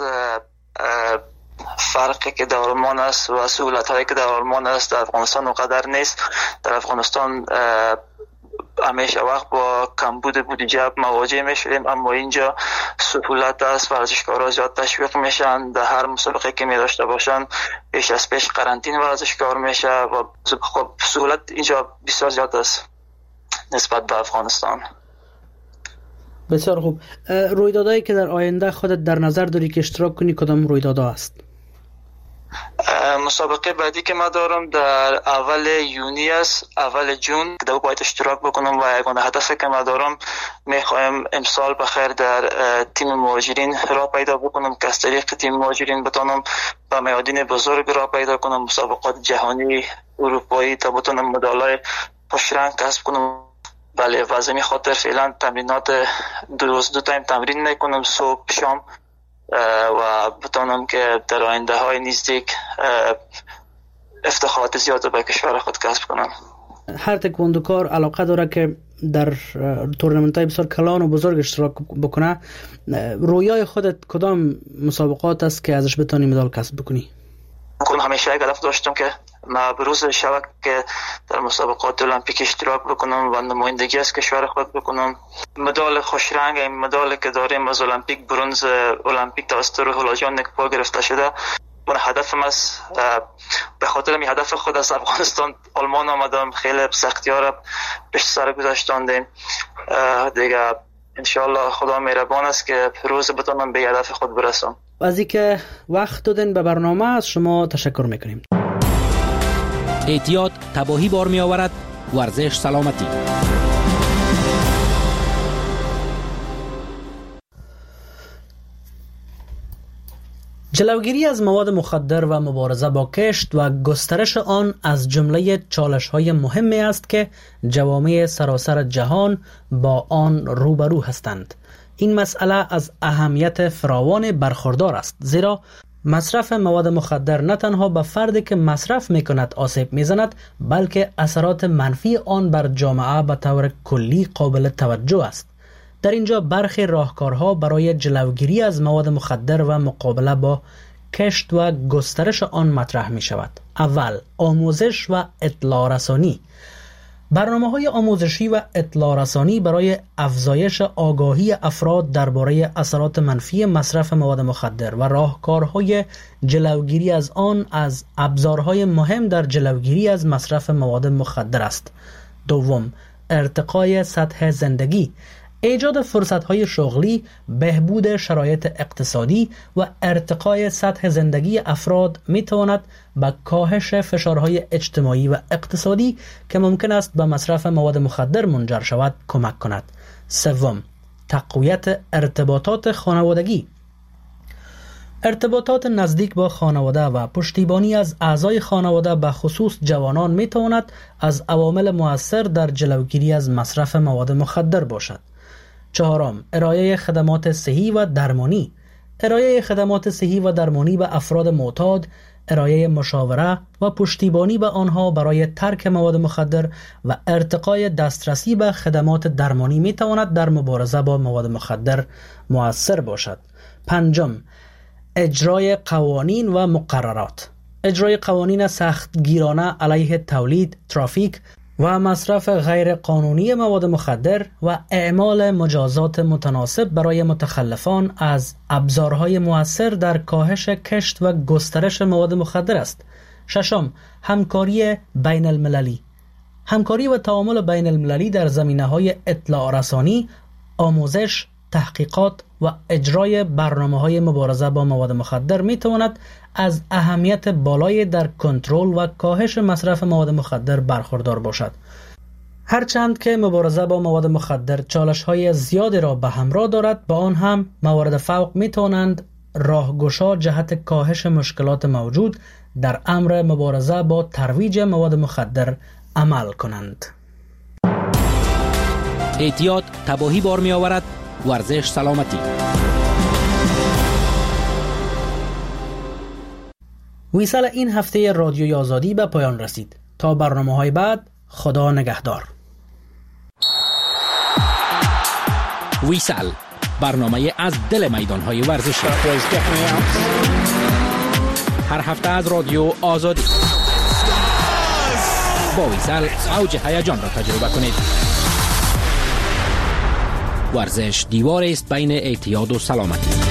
فرقی که در آلمان است و سهولت‌هایی که در آلمان است در افغانستان اونقدر نیست. در افغانستان همیشه وقت با کمبود بودجه مواجه میشیم، اما اینجا سهولت است، ورزشکارا زیاد تشویق میشن، در هر مسابقه که می داشته باشن پیش از پیش قرنطینه ورزشکار میشه و خب سهولت اینجا بسیار زیاد است نسبت به افغانستان. بسیار خوب. رویدادهایی که در آینده خودت در نظر داری که اشتراک کنی کدام رویدادها است؟ مسابقه بعدی که ما دارم در اول یونی است، اول جون که باید اشتراک بکنم و یگانه هدفی که ما دارم میخوایم امسال بخیر در تیم مهاجرین را پیدا بکنم که از طریق تیم مهاجرین بتونم به میادین بزرگ را پیدا کنم، مسابقات جهانی اروپایی تا بتونم مدالای خوشرنگ کسب کنم. بله، واسه خاطر فعلا تمرینات 2 تایم تمرین میکنم، صبح شام، و بتونم که در آینده های نزدیک افتخارات زیاد به کشور خود کسب کنم. هر تکواندوکار علاقه داره که در تورنمنت های بسیار کلان و بزرگ اشتراک بکنه. رویای خودت کدام مسابقات است که ازش بتونی مدال کسب بکنی؟ من همیشه یک هدف داشتم که ما بروز شود که در مسابقات المپیک اشتراک بکنم و نمایندگی از کشور خود بکنم. مدال خوشرنگ، این مدال که داریم از المپیک، برنز المپیک توسط روح الله جان نکپا گرفته شده. من هدفم است، به خاطر این هدف خود از افغانستان آلمان آمدم، خیلی سختی‌ها را پیش سر گذاشتاندیم دیگه. انشالله خدا مهربان است که روز بتونم به هدف خود برسم. از اینکه وقت دادن به برنامه از شما تشکر میکنیم. احتیاط تباهی بار می آورد، ورزش سلامتی. جلوگیری از مواد مخدر و مبارزه با کشت و گسترش آن از جمله چالش‌های مهمی است که جوامع سراسر جهان با آن روبرو هستند. این مسئله از اهمیت فراوان برخوردار است، زیرا مصرف مواد مخدر نه تنها به فردی که مصرف می‌کند آسیب می‌زند، بلکه اثرات منفی آن بر جامعه به طور کلی قابل توجه است. در اینجا برخی راهکارها برای جلوگیری از مواد مخدر و مقابله با کشت و گسترش آن مطرح می شود. اول، آموزش و اطلاع رسانی. برنامه‌های آموزشی و اطلاع رسانی برای افزایش آگاهی افراد درباره اثرات منفی مصرف مواد مخدر و راهکارهای جلوگیری از آن از ابزارهای مهم در جلوگیری از مصرف مواد مخدر است. دوم، ارتقای سطح زندگی. ایجاد فرصت‌های شغلی، بهبود شرایط اقتصادی و ارتقای سطح زندگی افراد می‌تواند به کاهش فشارهای اجتماعی و اقتصادی که ممکن است به مصرف مواد مخدر منجر شود کمک کند. سوم، تقویت ارتباطات خانوادگی. ارتباطات نزدیک با خانواده و پشتیبانی از اعضای خانواده به خصوص جوانان می‌تواند از عوامل مؤثر در جلوگیری از مصرف مواد مخدر باشد. چهارم، ارائه خدمات صحی و درمانی. ارائه خدمات صحی و درمانی به افراد معتاد، ارائه مشاوره و پشتیبانی به آنها برای ترک مواد مخدر و ارتقای دسترسی به خدمات درمانی می تواند در مبارزه با مواد مخدر مؤثر باشد. پنجم، اجرای قوانین و مقررات. اجرای قوانین سختگیرانه علیه تولید، ترافیک و مصرف غیر قانونی مواد مخدر و اعمال مجازات متناسب برای متخلفان از ابزارهای مؤثر در کاهش کشت و گسترش مواد مخدر است. ششم، همکاری بین المللی. همکاری و تعامل بین المللی در زمینه‌های اطلاع رسانی، آموزش، تحقیقات و اجرای برنامه‌های مبارزه با مواد مخدر می‌تواند از اهمیت بالای در کنترل و کاهش مصرف مواد مخدر برخوردار باشد. هرچند که مبارزه با مواد مخدر چالش‌های زیادی را به همراه دارد، با آن هم موارد فوق می‌توانند راهگشا جهت کاهش مشکلات موجود در امر مبارزه با ترویج مواد مخدر عمل کنند. احتیاط تباهی بار می آورد، ورزش سلامتی. ویسال این هفته رادیوی آزادی به پایان رسید. تا برنامه‌های بعد، خدا نگهدار. ویسال، برنامه از دل میدان‌های ورزشی. هر هفته از رادیو آزادی. با ویسال اوج هیجان را تجربه کنید. ورزش دیواری است بین اعتیاد و سلامتی.